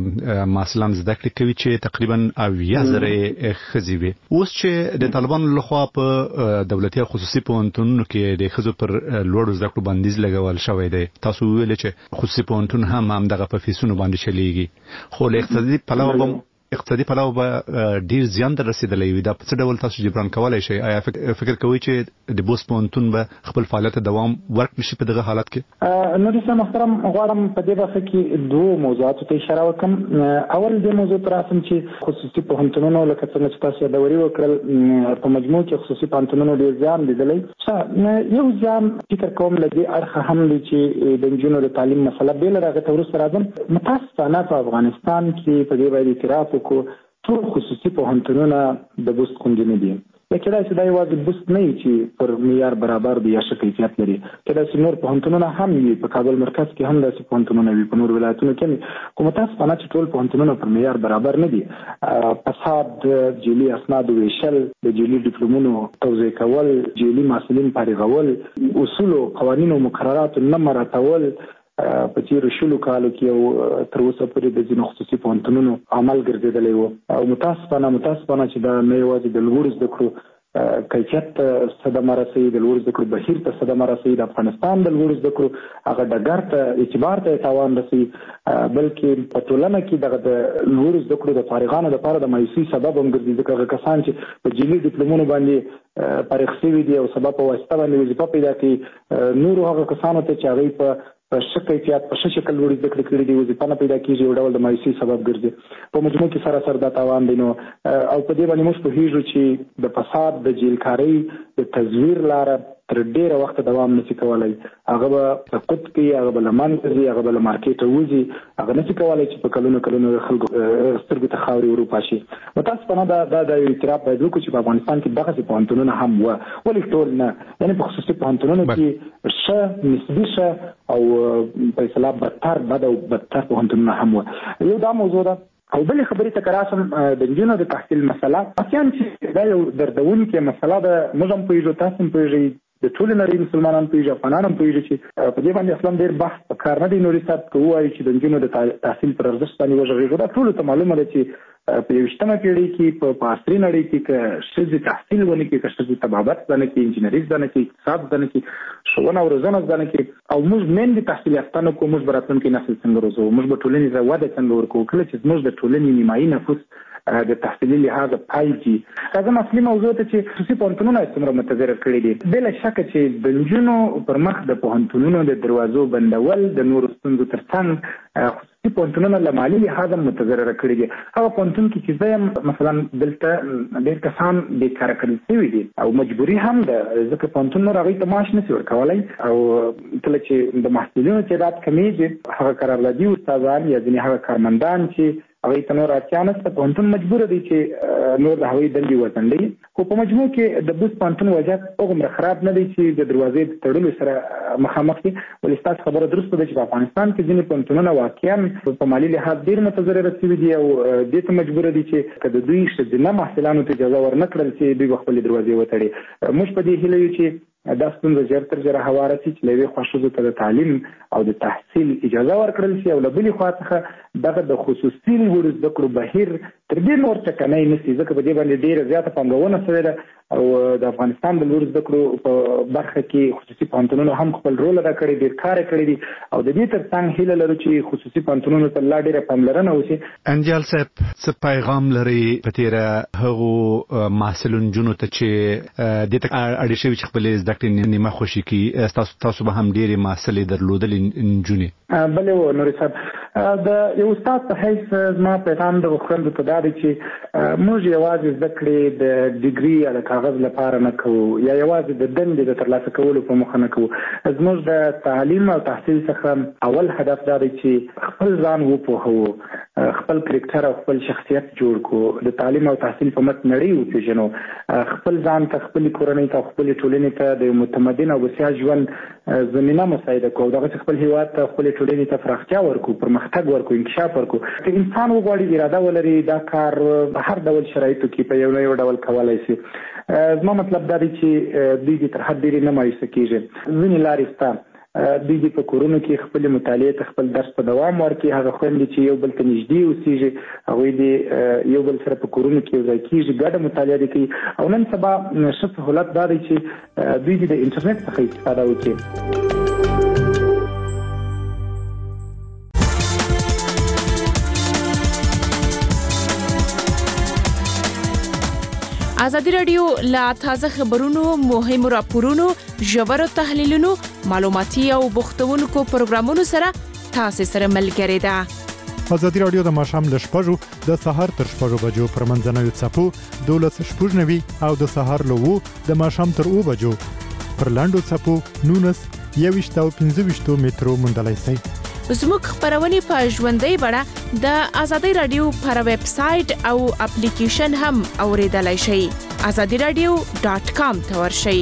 محصلان زده کړې کوي چې تقریبا اویا زره یې ښځې وي. اوس چې د طالبانو لخوا په دولتي او خصوصي پوهنتونونو کې د ښځو پر لوړو زده کړو بندیز لګول شوی دی، تاسو ویلې چې خصوصي پوهنتون هم همدغه په فیسونو باندې چلیږي، خو له اقتصادي پلوه به اقتصادي پلوه به ډیر زیان در رسیدلی وي. دا په څه ډول تاسو جبران کولی شئ؟ آیا فکر کوئ چې د بوست پوهنتون به خپل فعالیت ته دوام ورکړي شي په دغه حالت کې؟ نوري صاحب محترم، غواړم په دې برخه کې دوو موضوعاتو ته اشاره وکړم. اول دې موضوع ته راسم چې خصوصي پوهنتونونو لکه څنګه چې تاسو یادوري وکړل په مجموع کې خصوصي پوهنتونونو ډېر زیان لیدلی. یو زیان فکر کوم له دې اړخه هم دی چې د نجونو د تعلیم مسله بې له هغه ته وروسته راځم. متاسفانه په افغانستان کې په دې باید اعتراف وکړو ټول خصوصي پوهنتونونه د بوست غوندې نه دي. یا کېدای شي دا یوازې بوست نه وي چې پر معیار برابر دي یا ښه کیفیت لري، کېدای شي نور پوهنتونونه هم وي، په کابل مرکز کې هم داسې پوهنتونونه وي، په نور ولایتونو کې هم، خو متاسفانه چې ټول پوهنتونونه پر معیار برابر نه دي. فساد، جعلي اسنادو ویشل، د جعلي ډیپلومونو توزیع کول، جعلي محصلین فارغول، اصول او قوانین او مقررات نه مراعتول، په تیر شلو کالو کې او تر اوسه پورې د ځینو خصوصي پوهنتونونو عمل ګرځیدلی و او متاسفانه متاسفانه چې دا نه یوازې د لوړو زده کړو کیفیت ته صدمه رسوي، د لوړو زده کړو بهیر ته صدمه رسوي، د افغانستان د لوړو زده کړو هغه ډګر ته اعتبار ته تاوان رسوي، بلکې په ټولنه کې دغه د لوړو زده کړو د فارغانو لپاره د مایوسۍ سبب هم ګرځي، ځکه هغه کسان چې په جعلي ډیپلومونو باندې فارغ شوي دي او سبا په واسطه باندې وظیفه پیدا کوي، نورو هغه کسانو ته چې هغوی په په ښه کیفیت په ښه شکل لوړې زده کړې کړي دي وظیفه نه پیدا کېږي، یو ډول د مایوسۍ سبب ګرځي. په مجموع کې سراسر دا تاوان دی. نو او په دې باندې موږ پوهېږو چې د فساد د جیلکارۍ د تزویر لاره تر ډېره وخته دوام نشي کولی، هغه به سقوط کوي، هغه به له منځه ځي، هغه به له مارکېټه وځي، هغه نشي کولی چې په کلونو کلونو د خلکو سترګو ته خاورې وروپاشي. متاسفانه دا دا د یو اعتراف باید وکړو چې په افغانستان کې دغسې پوهنتونونه هم وه، ولې ټول نه، یعنې په خصوصي پوهنتونونو کې ښه نسبي ښه او په اصطلاح بدتر بد او بدتر پوهنتونونه هم وه. یو دا موضوع ده. او بلې خبرې ته که راشم د نجونو د تحصیل مسله، اصیان چې دا یو دردونکې مسله ده، موږ هم پوهېږو، تاسو هم پوهېږئ، د ټولې نړۍ مسلمانان پوهېږي، افغانان هم پوهېږي چې په دې باندې اصلا ډېر بحث په کار نه دی. نوري صاحب که ووایو چې د نجونو د تحصیل پر ارزښت باندې وغږېږو، دا ټولو ته معلومه ده چې په یویشتمه پېړۍ کې په عصري نړۍ کې که ښځې تحصیل ونه کړي، که ښځې طبابت زده نه کړي، انجینري زده نه کړي، اقتصاد زده نه کړي، ښوونه او روزنه زده نه کړي، او موږ میندې تحصیل یافته نه کړو، موږ به راتلونکی نسل څنګه روزو؟ موږ به ټولنې ته وده څنګه ورکوو کله چې زموږ د ټولنې نیمایي نفوس د تحصیلي لحاظه پایږي؟ راځم اصلي موضوع ته چې خصوصي پوهنتونونه څومره متضرر کړي دي. بلا شکه چې د نجونو پر مخ د پوهنتونونو د دروازو بندول د نورو ستونزو تر څنګ خصوصي پوهنتونونه له مالي لحاظه متضرر کړي دي. هغه پوهنتون کې چې زه یم مثلا دلته ډېر کسان بېکاره کړل شوي دي او مجبوري هم ده، ځکه پوهنتون نور هغوی ته معاش نشي ورکولی، او کله چې د محصلینو تعداد کمیږي، هغه قراردادي استادان یا ځینې هغه کارمندان چې هغوی ته نور اړتیا نشته، پوهنتون مجبوره دی چې نور د هغوی دندې وځنډوي. خو په مجموع کې د بوست پوهنتون وضعیت هغومره خراب نه دی چې د دروازې د تړلو سره مخامخ دي. ولې ستاسو خبره درسته ده چې په افغانستان کې ځینې پوهنتونونه واقعا په مالي لحاظ ډېر متضرره شوي دي او دې ته مجبوره دي چې که د دوی ښځینه محصلانو ته اجازه ورنه کړل چې دوی به خپلې دروازې وتړي. موږ په دې هیله یو چې دا ستونزه ژر تر ژره هواره شي، چې له یوې خوا ښځو ته د تعلیم او د تحصیل اجازه ورکړل شي، او له بلې خوا څخه دغه د خصوصي لوړو زده کړو بهیر تر دې نور ټکنی نه شي، ځکه په دې باندې ډېره زیاته پانګونه شوې ده او د افغانستان د لوړو زده کړو په برخه کې خصوصي پوهنتونونو هم خپل رول ادا کړی، ډېر کار یې کړی دي، او د دې تر څنګ هیله لرو چې خصوصي پوهنتونونو ته لا ډېره پاملرنه وشي. انجل صاحب څه پیغام لري په تېره هغو محصلو نجونو ته چې دې ته اړ شوي چې خپلې زده کړې نیمه خوشي کړي؟ تاسو تاسو به هم ډېرې محصلې درلودلې نجونې. بلې و نوري صاحب، د یو استاد په حیث زما پیغام د خویندو ته دا دی چې موږ یوازې زده کړې د ډیګري یا د کاغذ لپاره نه کوو، یا یوازې د دندې د ترلاسه کولو په موخه نه کوو. زموږ د تعلیم او تحصیل څخه اول هدف دا دی چې خپل ځان وپوهوو، خپل کرکټر او خپل شخصیت جوړ کړو، د تعلیم او تحصیل په مټ نړۍ وپېژنو، خپل ځان ته، خپلې کورنۍ ته او خپلې ټولنې ته د یو متمدن او بسیا ژوند زمینه مساعده کړو، دغسې خپل هېواد ته، خپلې ټولنې ته پراختیا ورکړو، پرمختګ ورکړو، انکشاف ورکړو. که انسان وغواړي، اراده ولري، دا کار په هر ډول شرایطو کې په یو نه یو ډول کولی شي. زما مطلب دا دی چې دوی دې تر حد ډېرې نه مایوسه کېږي. ځینې لارې شته، دوی دې په کورونو کې خپلې مطالعې ته خپل درس په دوام ورکړي. هغه خویندې چې یو بل ته نږدې اوسېږي، هغوی دې یو بل سره په کورونو کې یو ځای کېږي، ګډه مطالعه دې کوي. او نن سبا ښه سهولت دا دی چې دوی دې د انټرنیټ څخه استفاده وکړي. ازادي راډیو لا تازه خبرونو، مهمو راپورونو، ژورو تحلیلونو، معلوماتي او بوختونکو پروګرامونو سره تاسو سره ملګری ده. ازادي راډیو د ماښام له شپږو د سهار تر شپږو بجو پر منځنوي څپو دولس شپږ نوي او د سهار له اوو د ماښام تر اوو بجو پر لاندو څپو نونس یوویشت او پنځه ویشتو مترو موندلی شئ. زموږ خبرونه په ژوندۍ بڼه د ازادي راډیو پر ویب سټ او اپلیکیشن هم اوریدلای شئ. ازادي راډیو ډاٹ کام ته ورشئ.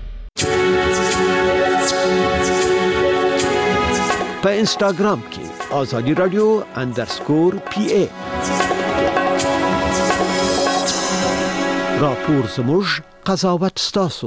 په انسټاګرام کې آزادی رادیو اندرسکور پی ای راپور زموږ قضاوت ستاسو.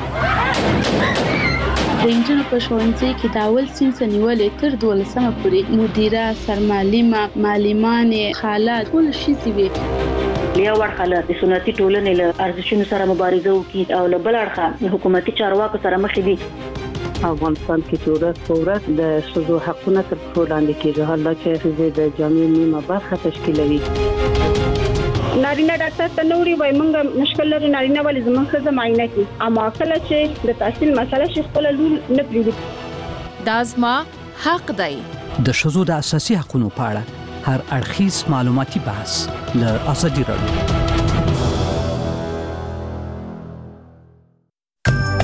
د انجنونو په ښوونځي کې د اول صنف نیولې تر دولسمه پورې مدیره، سرمعلمه، معلمانې، خالات ټول ښځې وې. یو اړخه له سنتي ټولنې له ارزښتونو سره مبارزه وکړي او له بل اړخه حکومتي چارواکو سره مخ دي. افغانستان کې چې ورځ په ورځ د ښځو حقونه تر پښو لاندې کېږي، حالا چې ښځې د جامعې نیمه برخه تشکیلوي. نارینه ډاکټر ته نه وړي وای مونږ مشکل لري، نارینه ولې زموږ ښځه معاینه کوي، اما کله چې د تحصیل مسله شي خپل لور نه پریږدي. دا زما حق دی. د ښځو د اساسي حقوقو په اړه هر اړخیز معلوماتي بحث له ازادي راډیو